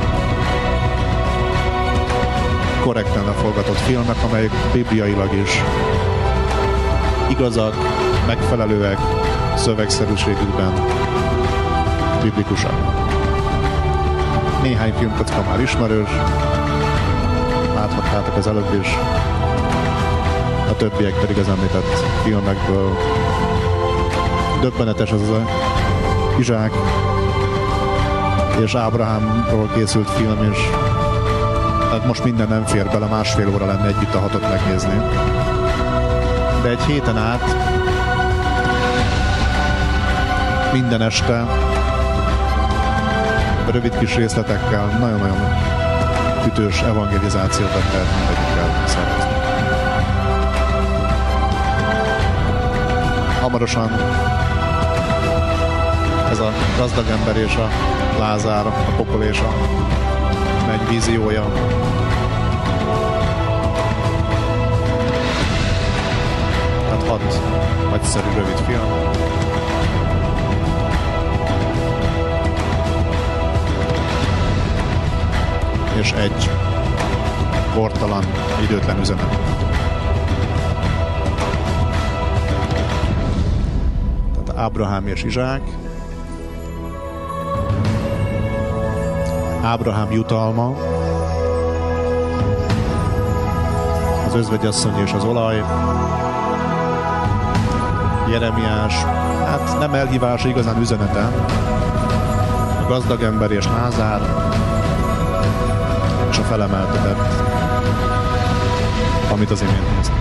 korrekten leforgatott filmek, amelyek bibliailag is igazak, megfelelőek, szövegszerűségükben biblikusak. Néhány filmkocka már ismerős, láthattátok az előbb is, a többiek pedig az említett filmekből. Döbbenetes az Izsák és Ábrahámról készült film, és hát most minden nem fér bele, 1,5 óra lenne együtt a 6-ot megnézni. De egy héten át minden este rövid kis részletekkel nagyon-nagyon ütős evangelizációkat lehet mindegyikkel szervezni. Hamarosan ez a gazdag ember és a Lázár, a pokol és a menny víziója. Tehát 6 nagyszerű rövid film. És egy bortalan, időtlen üzenet. Tehát Ábrahám és Izsák, Ábrahám jutalma, az özvegyasszony és az olaj, Jeremiás, hát nem elhívás, igazán üzenete, gazdag ember és Lázár, és a felemeltetett, amit az imént néztünk.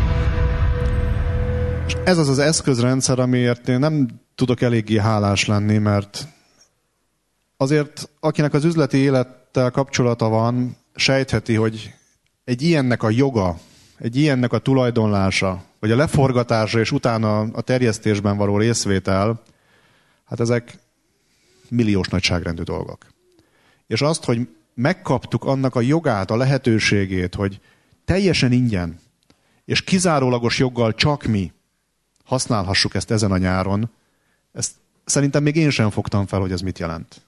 És ez az az eszközrendszer, amiért én nem tudok eléggé hálás lenni, mert azért, akinek az üzleti élettel kapcsolata van, sejtheti, hogy egy ilyennek a joga, egy ilyennek a tulajdonlása, vagy a leforgatása és utána a terjesztésben való részvétel, hát ezek milliós nagyságrendű dolgok. És azt, hogy megkaptuk annak a jogát, a lehetőségét, hogy teljesen ingyen, és kizárólagos joggal csak mi használhassuk ezt ezen a nyáron, ezt szerintem még én sem fogtam fel, hogy ez mit jelent.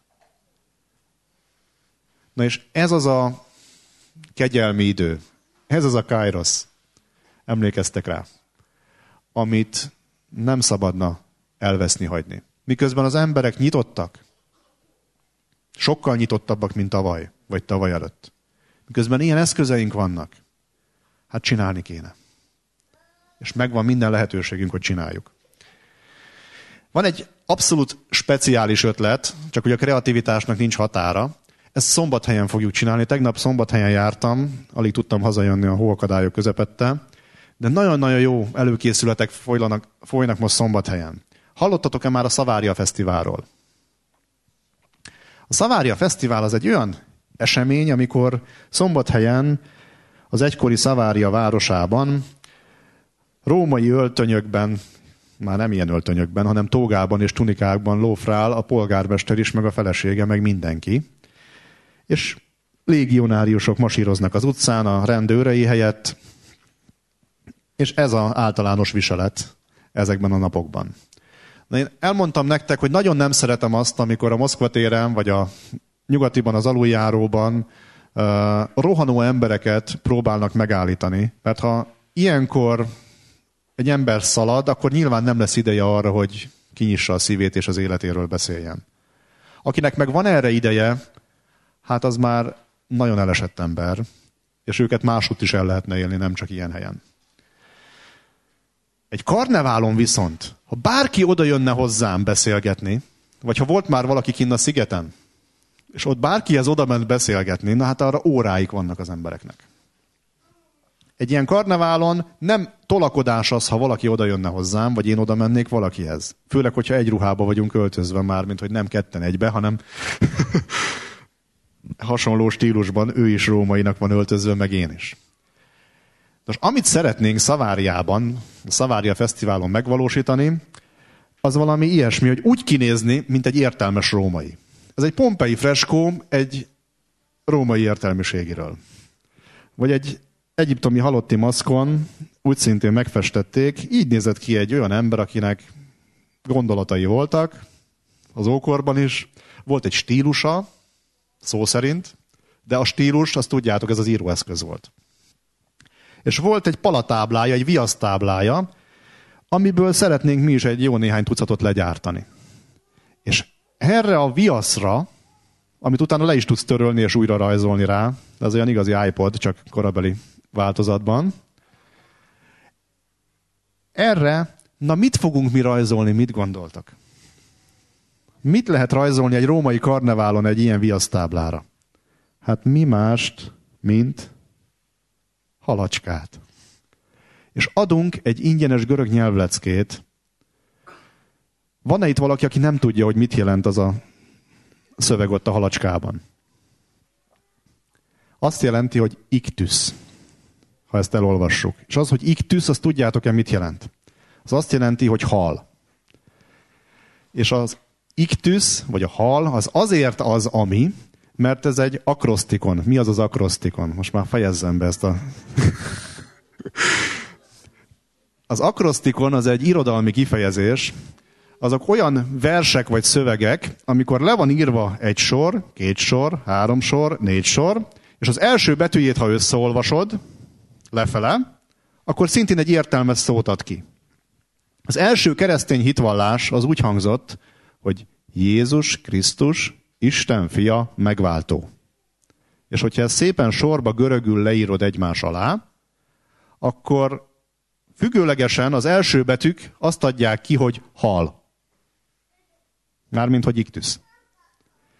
Na és ez az a kegyelmi idő, ez az a kairos, emlékeztek rá, amit nem szabadna elveszni hagyni. Miközben az emberek nyitottak, sokkal nyitottabbak, mint tavaly, vagy tavaly előtt. Miközben ilyen eszközeink vannak, hát csinálni kéne. És megvan minden lehetőségünk, hogy csináljuk. Van egy abszolút speciális ötlet, csak hogy a kreativitásnak nincs határa. Ezt Szombathelyen fogjuk csinálni. Tegnap Szombathelyen jártam, alig tudtam hazajönni a hóakadályok közepette, de nagyon-nagyon jó előkészületek folynak most Szombathelyen. Hallottatok-e már a Szavária Fesztiválról? A Szavária Fesztivál az egy olyan esemény, amikor Szombathelyen, az egykori Szavária városában, római öltönyökben, már nem ilyen öltönyökben, hanem tógában és tunikákban lófrál a polgármester is, meg a felesége, meg mindenki. És légionáriusok masíroznak az utcán a rendőrei helyett, és ez az általános viselet ezekben a napokban. Na, én elmondtam nektek, hogy nagyon nem szeretem azt, amikor a Moszkva téren, vagy a nyugatiban, az aluljáróban rohanó embereket próbálnak megállítani. Mert ha ilyenkor egy ember szalad, akkor nyilván nem lesz ideje arra, hogy kinyissa a szívét és az életéről beszéljen. Akinek meg van erre ideje, hát az már nagyon elesett ember, és őket máshogy is el lehetne élni, nem csak ilyen helyen. Egy karneválon viszont, ha bárki oda jönne hozzám beszélgetni, vagy ha volt már valaki kinn a szigeten, és ott bárkihez oda ment beszélgetni, na hát arra óráik vannak az embereknek. Egy ilyen karneválon nem tolakodás az, ha valaki oda jönne hozzám, vagy én oda mennék valakihez. Főleg, hogyha egy ruhába vagyunk öltözve már, mint hogy nem ketten egybe, hanem hasonló stílusban ő is rómainak van öltözve, meg én is. Most amit szeretnénk Szaváriában, a Szavária Fesztiválon megvalósítani, az valami ilyesmi, hogy úgy kinézni, mint egy értelmes római. Ez egy Pompei freskó egy római értelmiségiről. Vagy egy egyiptomi halotti maszkon úgy szintén megfestették, így nézett ki egy olyan ember, akinek gondolatai voltak, az ókorban is, volt egy stílusa, szó szerint, de a stílus, azt tudjátok, ez az íróeszköz volt. És volt egy palatáblája, egy viasztáblája, amiből szeretnénk mi is egy jó néhány tucatot legyártani. És erre a viaszra, amit utána le is tudsz törölni és újra rajzolni rá, de az olyan igazi iPod, csak korabeli változatban. Erre, na mit fogunk mi rajzolni, mit gondoltak? Mit lehet rajzolni egy római karneválon egy ilyen viasztáblára? Hát mi mást, mint halacskát. És adunk egy ingyenes görög nyelvleckét. Van-e itt valaki, aki nem tudja, hogy mit jelent az a szöveg ott a halacskában? Azt jelenti, hogy iktusz, ha ezt elolvassuk. És az, hogy iktusz, azt tudjátok-e, mit jelent? Az azt jelenti, hogy hal. És az iktusz, vagy a hal, az azért az, ami, mert ez egy akrosztikon. Mi az az akrosztikon? Most már fejezzem be ezt a... Az akrosztikon az egy irodalmi kifejezés, azok olyan versek vagy szövegek, amikor le van írva egy sor, 2 sor, 3 sor, 4 sor, és az első betűjét, ha összeolvasod lefele, akkor szintén egy értelmes szót ad ki. Az első keresztény hitvallás az úgy hangzott, hogy Jézus Krisztus, Isten fia, megváltó. És hogyha ezt szépen sorba görögül leírod egymás alá, akkor függőlegesen az első betűk azt adják ki, hogy hal. Mármint, hogy iktusz.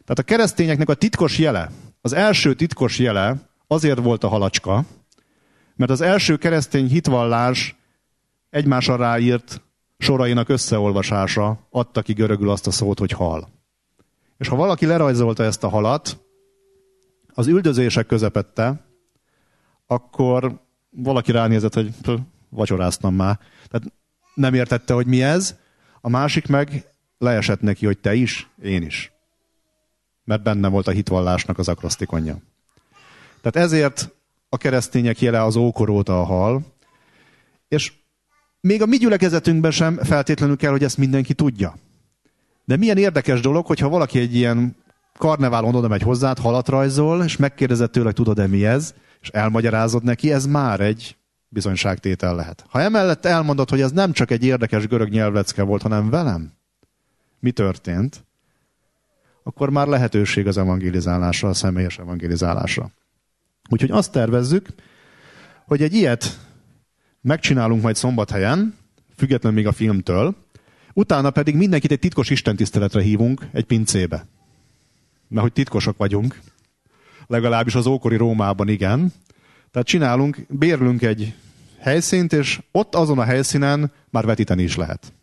Tehát a keresztényeknek a titkos jele, az első titkos jele azért volt a halacska, mert az első keresztény hitvallás egymásra ráírt sorainak összeolvasása adta ki görögül azt a szót, hogy hal. És ha valaki lerajzolta ezt a halat, az üldözések közepette, akkor valaki ránézett, hogy vacsoráztam már. Tehát nem értette, hogy mi ez. A másik meg leesett neki, hogy te is, én is. Mert benne volt a hitvallásnak az akrosztikonja. Tehát ezért a keresztények jele az ókor óta a hal, és még a mi gyülekezetünkben sem feltétlenül kell, hogy ezt mindenki tudja. De milyen érdekes dolog, hogyha valaki egy ilyen karneválon oda megy hozzád, halat rajzol, és megkérdezed tőle, tudod-e mi ez, és elmagyarázod neki, ez már egy bizonyságtétel lehet. Ha emellett elmondod, hogy ez nem csak egy érdekes görög nyelvlecke volt, hanem velem, mi történt, akkor már lehetőség az evangelizálásra, a személyes evangelizálásra. Úgyhogy azt tervezzük, hogy egy ilyet megcsinálunk majd Szombathelyen, függetlenül még a filmtől, utána pedig mindenkit egy titkos istentiszteletre hívunk egy pincébe. Mert hogy titkosok vagyunk, legalábbis az ókori Rómában igen. Tehát bérlünk egy helyszínt, és ott azon a helyszínen már vetíteni is lehet.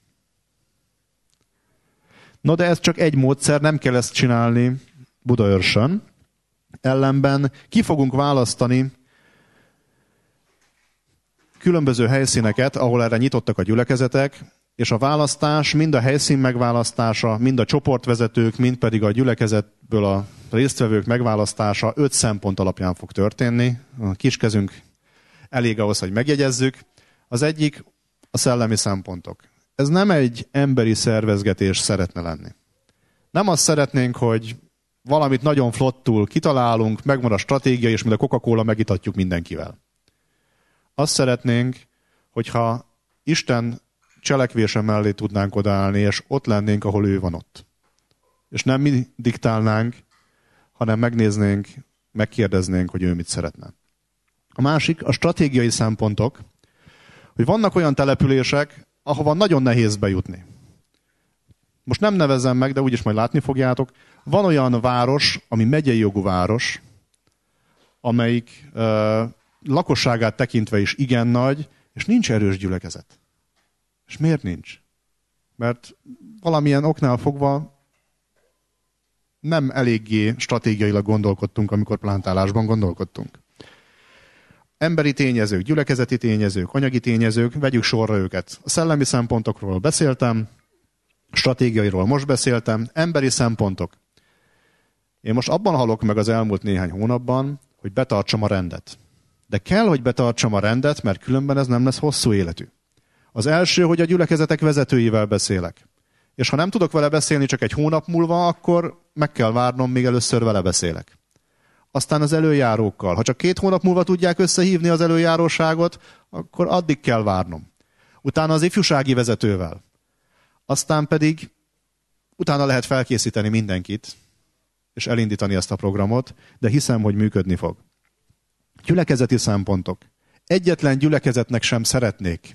No, de ez csak egy módszer, nem kell ezt csinálni Budaörsön. Ellenben ki fogunk választani különböző helyszíneket, ahol erre nyitottak a gyülekezetek, és a választás, mind a helyszín megválasztása, mind a csoportvezetők, mind pedig a gyülekezetből a résztvevők megválasztása 5 szempont alapján fog történni. A kiskezünk elég ahhoz, hogy megjegyezzük. Az egyik a szellemi szempontok. Ez nem egy emberi szervezgetés szeretne lenni. Nem azt szeretnénk, hogy valamit nagyon flottul kitalálunk, megvan a stratégia, és mint a Coca-Cola megitatjuk mindenkivel. Azt szeretnénk, hogyha Isten cselekvése mellé tudnánk odaállni, és ott lennénk, ahol ő van ott. És nem mi diktálnánk, hanem megnéznénk, megkérdeznénk, hogy ő mit szeretne. A másik, a stratégiai szempontok, hogy vannak olyan települések, ahova nagyon nehéz bejutni. Most nem nevezem meg, de úgyis majd látni fogjátok. Van olyan város, ami megyei jogú város, amelyik lakosságát tekintve is igen nagy, és nincs erős gyülekezet. És miért nincs? Mert valamilyen oknál fogva nem eléggé stratégiailag gondolkodtunk, amikor plántálásban gondolkodtunk. Emberi tényezők, gyülekezeti tényezők, anyagi tényezők, vegyük sorra őket. A szellemi szempontokról beszéltem, stratégiairól most beszéltem, emberi szempontok. Én most abban halok meg az elmúlt néhány hónapban, hogy betartsam a rendet. De kell, hogy betartsam a rendet, mert különben ez nem lesz hosszú életű. Az első, hogy a gyülekezetek vezetőivel beszélek. És ha nem tudok vele beszélni csak egy hónap múlva, akkor meg kell várnom, míg először vele beszélek. Aztán az előjárókkal. Ha csak 2 hónap múlva tudják összehívni az előjáróságot, akkor addig kell várnom. Utána az ifjúsági vezetővel. Aztán pedig utána lehet felkészíteni mindenkit, és elindítani ezt a programot, de hiszem, hogy működni fog. Gyülekezeti szempontok. Egyetlen gyülekezetnek sem szeretnék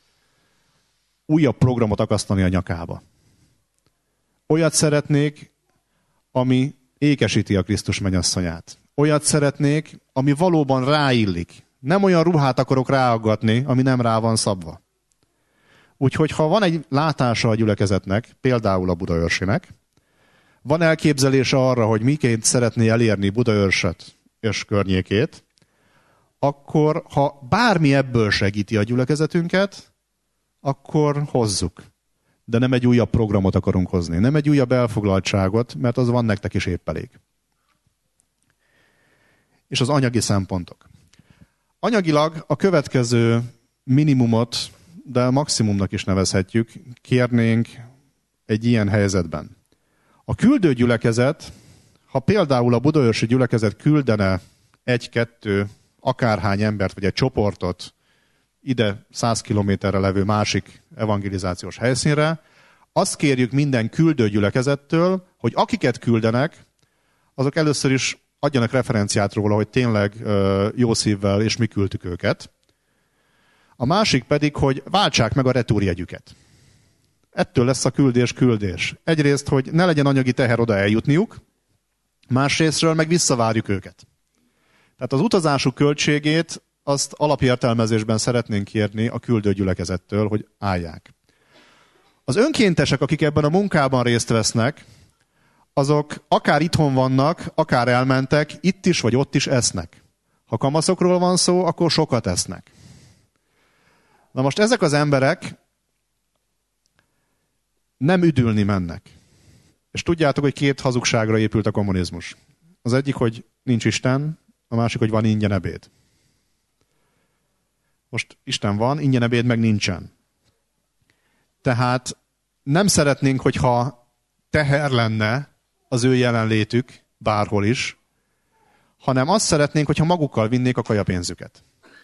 újabb programot akasztani a nyakába. Olyat szeretnék, ami ékesíti a Krisztus mennyasszonyát. Olyat szeretnék, ami valóban ráillik. Nem olyan ruhát akarok ráaggatni, ami nem rá van szabva. Úgyhogy ha van egy látása a gyülekezetnek, például a Budaörsinek, van elképzelése arra, hogy miként szeretné elérni Budaörsöt és környékét, akkor ha bármi ebből segíti a gyülekezetünket, akkor hozzuk. De nem egy újabb programot akarunk hozni, nem egy újabb elfoglaltságot, mert az van nektek is épp elég. És az anyagi szempontok. Anyagilag a következő minimumot, de maximumnak is nevezhetjük, kérnénk egy ilyen helyzetben. A küldő gyülekezet, ha például a budaörsi gyülekezet küldene 1-2 akárhány embert, vagy egy csoportot ide 100 kilométerre levő másik evangelizációs helyszínre, azt kérjük minden küldő gyülekezettől, hogy akiket küldenek, azok először is adjanak referenciát róla, hogy tényleg jó szívvel és mi küldtük őket. A másik pedig, hogy váltsák meg a retúrjegyüket. Ettől lesz a küldés. Egyrészt, hogy ne legyen anyagi teher oda eljutniuk, Másrésztről meg visszavárjuk őket. Tehát az utazásuk költségét azt alapértelmezésben szeretnénk kérni a küldő gyülekezettől, hogy állják. Az önkéntesek, akik ebben a munkában részt vesznek, azok akár itthon vannak, akár elmentek, itt is vagy ott is esznek. Ha kamaszokról van szó, akkor sokat esznek. Na most ezek az emberek nem üdülni mennek. És tudjátok, hogy 2 hazugságra épült a kommunizmus. Az egyik, hogy nincs Isten, a másik, hogy van ingyen ebéd. Most Isten van, ingyen ebéd meg nincsen. Tehát nem szeretnénk, hogyha teher lenne az ő jelenlétük bárhol is, hanem azt szeretnénk, hogyha magukkal vinnék a kajapénzüket.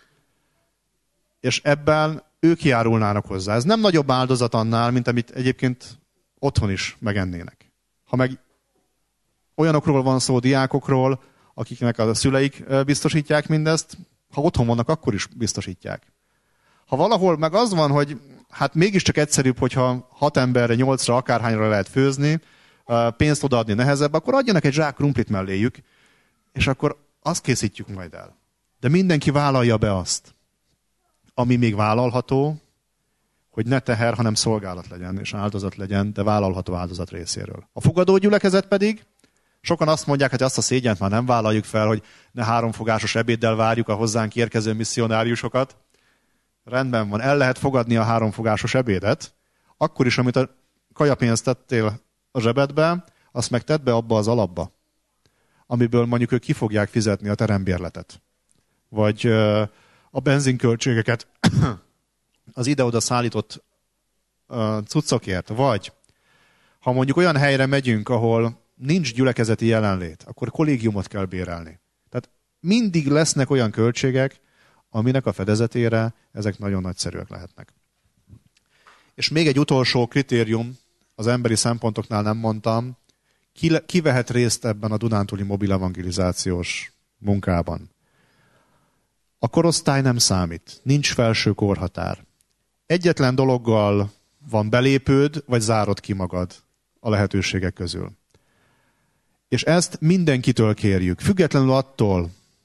És ebben ők járulnának hozzá. Ez nem nagyobb áldozat annál, mint amit egyébként otthon is megennének. Ha meg olyanokról van szó, diákokról, akiknek a szüleik biztosítják mindezt, ha otthon vannak, akkor is biztosítják. Ha valahol meg az van, hogy hát mégiscsak egyszerűbb, hogyha 6 emberre, 8-ra, akárhányra lehet főzni, pénzt odaadni nehezebb, akkor adjanak egy zsák krumplit melléjük, és akkor azt készítjük majd el. De mindenki vállalja be azt, ami még vállalható, hogy ne teher, hanem szolgálat legyen, és áldozat legyen, de vállalható áldozat részéről. A fogadó gyülekezet pedig, sokan azt mondják, hogy azt a szégyent már nem vállaljuk fel, hogy ne 3 fogásos ebéddel várjuk a hozzánk érkező misszionáriusokat. Rendben van, el lehet fogadni a 3 fogásos ebédet, akkor is, amit a kajapénzt tettél a zsebedbe, azt meg tedd be abba az alapba, amiből mondjuk ők ki fogják fizetni a terembérletet. Vagy a benzinköltségeket az ide-oda szállított cuccokért. Vagy ha mondjuk olyan helyre megyünk, ahol nincs gyülekezeti jelenlét, akkor kollégiumot kell bérelni. Tehát mindig lesznek olyan költségek, aminek a fedezetére ezek nagyon nagyszerűek lehetnek. És még egy utolsó kritérium, az emberi szempontoknál nem mondtam, ki vehet részt ebben a dunántúli mobil evangelizációs munkában. A korosztály nem számít, nincs felső korhatár. Egyetlen dologgal van belépőd, vagy zárod ki magad a lehetőségek közül. És ezt mindenkitől kérjük, függetlenül attól,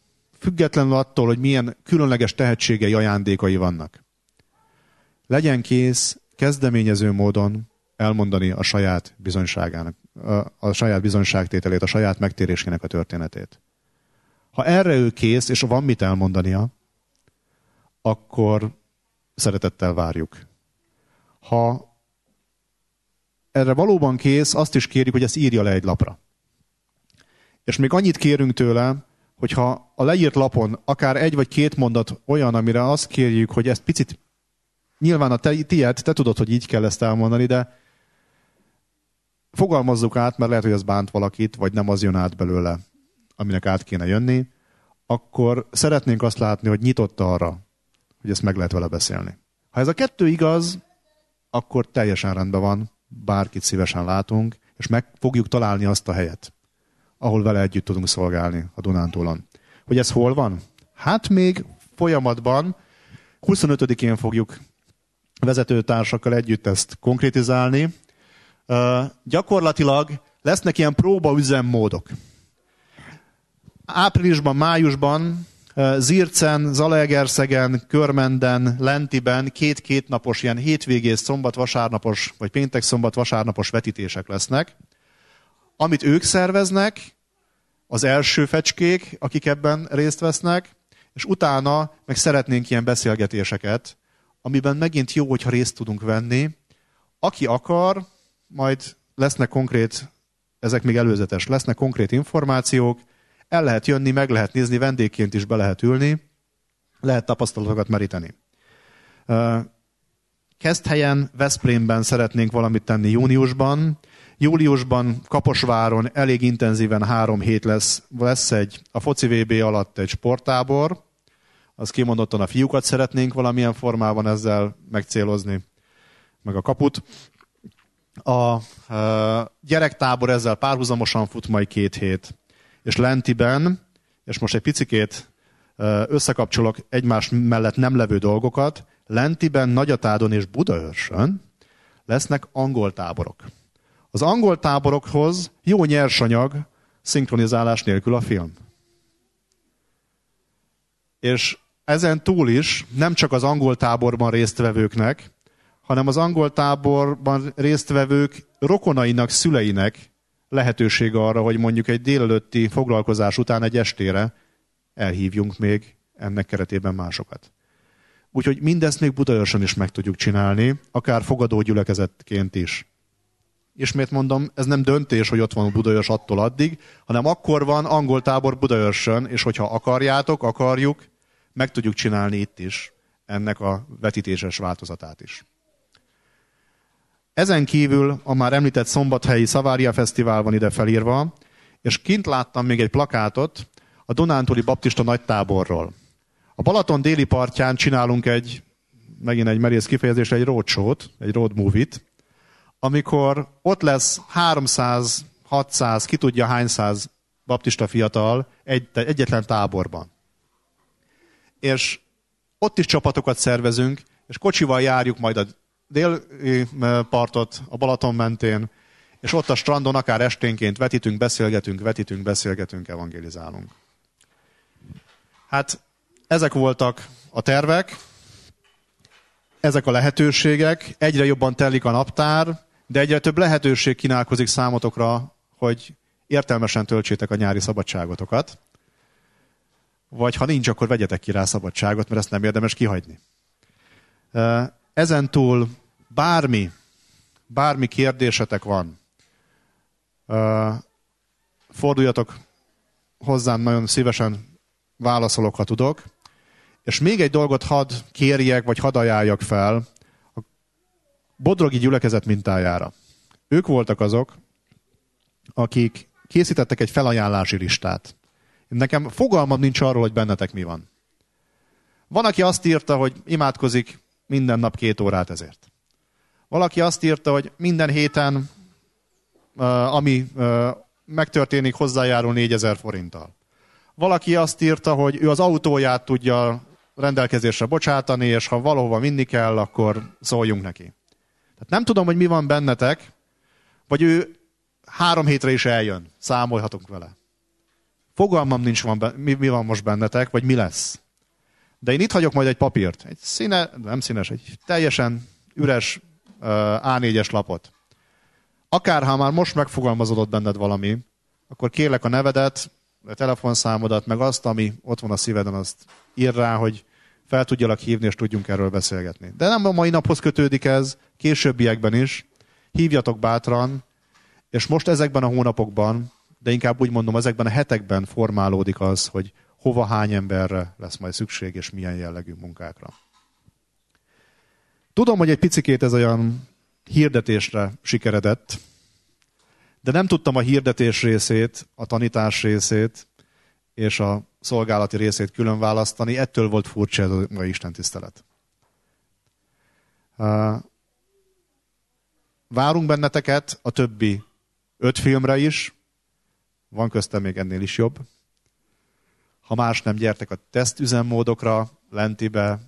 hogy milyen különleges tehetségei, ajándékai vannak. Legyen kész kezdeményező módon elmondani a saját bizonyságának, a saját bizonyságtételét, a saját megtérésének a történetét. Ha erre ő kész, és van mit elmondania, akkor szeretettel várjuk. Ha erre valóban kész, azt is kérjük, hogy ezt írja le egy lapra. És még annyit kérünk tőle, hogyha a leírt lapon akár 1 vagy 2 mondat olyan, amire azt kérjük, hogy ezt picit, nyilván a tiéd, te tudod, hogy így kell ezt elmondani, de fogalmazzuk át, mert lehet, hogy ez bánt valakit, vagy nem az jön át belőle, aminek át kéne jönni, akkor szeretnénk azt látni, hogy nyitott arra, hogy ezt meg lehet vele beszélni. Ha ez a 2 igaz, akkor teljesen rendben van, bárkit szívesen látunk, és meg fogjuk találni azt a helyet, ahol vele együtt tudunk szolgálni a Dunántúlon. Hogy ez hol van? Hát még folyamatban, 25-én fogjuk vezetőtársakkal együtt ezt konkrétizálni. Gyakorlatilag lesznek ilyen próbaüzemmódok. Áprilisban, májusban Zircen, Zalaegerszegen, Körmenden, Lentiben 2 napos ilyen hétvégés, szombat-vasárnapos, vagy péntek-szombat-vasárnapos vetítések lesznek. Amit ők szerveznek, az első fecskék, akik ebben részt vesznek, és utána meg szeretnénk ilyen beszélgetéseket, amiben megint jó, hogyha részt tudunk venni. Aki akar, majd lesznek konkrét, ezek még előzetes, lesznek konkrét információk, el lehet jönni, meg lehet nézni, vendégként is be lehet ülni, lehet tapasztalatokat meríteni. Kezdhelyen, Veszprémben szeretnénk valamit tenni júniusban. Júliusban Kaposváron elég intenzíven 3 hét lesz a foci VB alatt egy sporttábor. Az kimondottan a fiúkat szeretnénk valamilyen formában ezzel megcélozni, meg a kaput. A gyerektábor ezzel párhuzamosan fut majd 2 hét. És Lentiben, és most egy picikét összekapcsolok egymás mellett nem levő dolgokat, Lentiben, Nagyatádon és Budaörsön lesznek angol táborok. Az angol táborokhoz jó nyersanyag szinkronizálás nélkül a film. És ezen túl is nem csak az angol táborban résztvevőknek, hanem az angol táborban résztvevők rokonainak, szüleinek lehetősége arra, hogy mondjuk egy délelőtti foglalkozás után egy estére elhívjunk még ennek keretében másokat. Úgyhogy mindezt még Budaörsen is meg tudjuk csinálni, akár fogadó gyülekezetként is. Ismét mondom, ez nem döntés, hogy ott van a Budaörs attól addig, hanem akkor van angol tábor Budaörsön, és hogyha akarjuk, meg tudjuk csinálni itt is ennek a vetítéses változatát is. Ezen kívül a már említett szombathelyi Savaria Fesztivál van ide felírva, és kint láttam még egy plakátot a Dunántúli Baptista Nagytáborról. A Balaton déli partján csinálunk megint egy merész kifejezésre, egy roadshow-t, egy road movie-t, amikor ott lesz 300, 600, ki tudja hány száz baptista fiatal egyetlen táborban. És ott is csapatokat szervezünk, és kocsival járjuk majd a déli partot, a Balaton mentén, és ott a strandon akár esténként vetítünk, beszélgetünk, evangelizálunk. Hát ezek voltak a tervek, ezek a lehetőségek, egyre jobban telik a naptár, de egyre több lehetőség kínálkozik számotokra, hogy értelmesen töltsétek a nyári szabadságotokat. Vagy ha nincs, akkor vegyetek ki rá szabadságot, mert ezt nem érdemes kihagyni. Ezen túl bármi kérdésetek van, forduljatok hozzám, nagyon szívesen válaszolok, ha tudok. És még egy dolgot hadd kérjek, vagy hadd ajánljak fel a bodrogi gyülekezet mintájára. Ők voltak azok, akik készítettek egy felajánlási listát. Nekem fogalmam nincs arról, hogy bennetek mi van. Van, aki azt írta, hogy imádkozik minden nap 2 órát ezért. Valaki azt írta, hogy minden héten, ami megtörténik, hozzájárul 4000 forinttal. Valaki azt írta, hogy ő az autóját tudja rendelkezésre bocsátani, és ha valahova vinni kell, akkor szóljunk neki. Tehát nem tudom, hogy mi van bennetek, vagy ő 3 hétre is eljön, számolhatunk vele. Fogalmam nincs, mi van most bennetek, vagy mi lesz. De én itt hagyok majd egy papírt, egy teljesen üres A4-es lapot. Akár ha már most megfogalmazódott benned valami, akkor kérlek a nevedet, a telefonszámodat, meg azt, ami ott van a szíveden, azt ír rá, hogy fel tudjalak hívni, és tudjunk erről beszélgetni. De nem a mai naphoz kötődik ez, későbbiekben is. Hívjatok bátran, és most ezekben a hónapokban, de inkább úgy mondom, ezekben a hetekben formálódik az, hogy hova, hány emberre lesz majd szükség, és milyen jellegű munkákra. Tudom, hogy egy picikét ez olyan hirdetésre sikeredett, de nem tudtam a hirdetés részét, a tanítás részét és a szolgálati részét külön választani. Ettől volt furcsa ez a istentisztelet. Várunk benneteket a többi 5 filmre is. Van köztem még ennél is jobb. Ha más nem, gyertek a tesztüzemmódokra, Lentibe,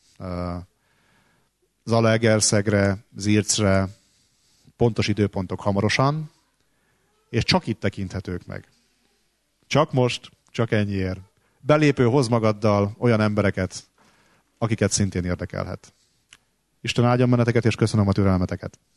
Zalaegerszegre, Zircre, pontos időpontok hamarosan, és csak itt tekinthetők meg. Csak most, csak ennyiért. Belépő hoz magaddal olyan embereket, akiket szintén érdekelhet. Isten áldjon benneteket, és köszönöm a türelmeteket.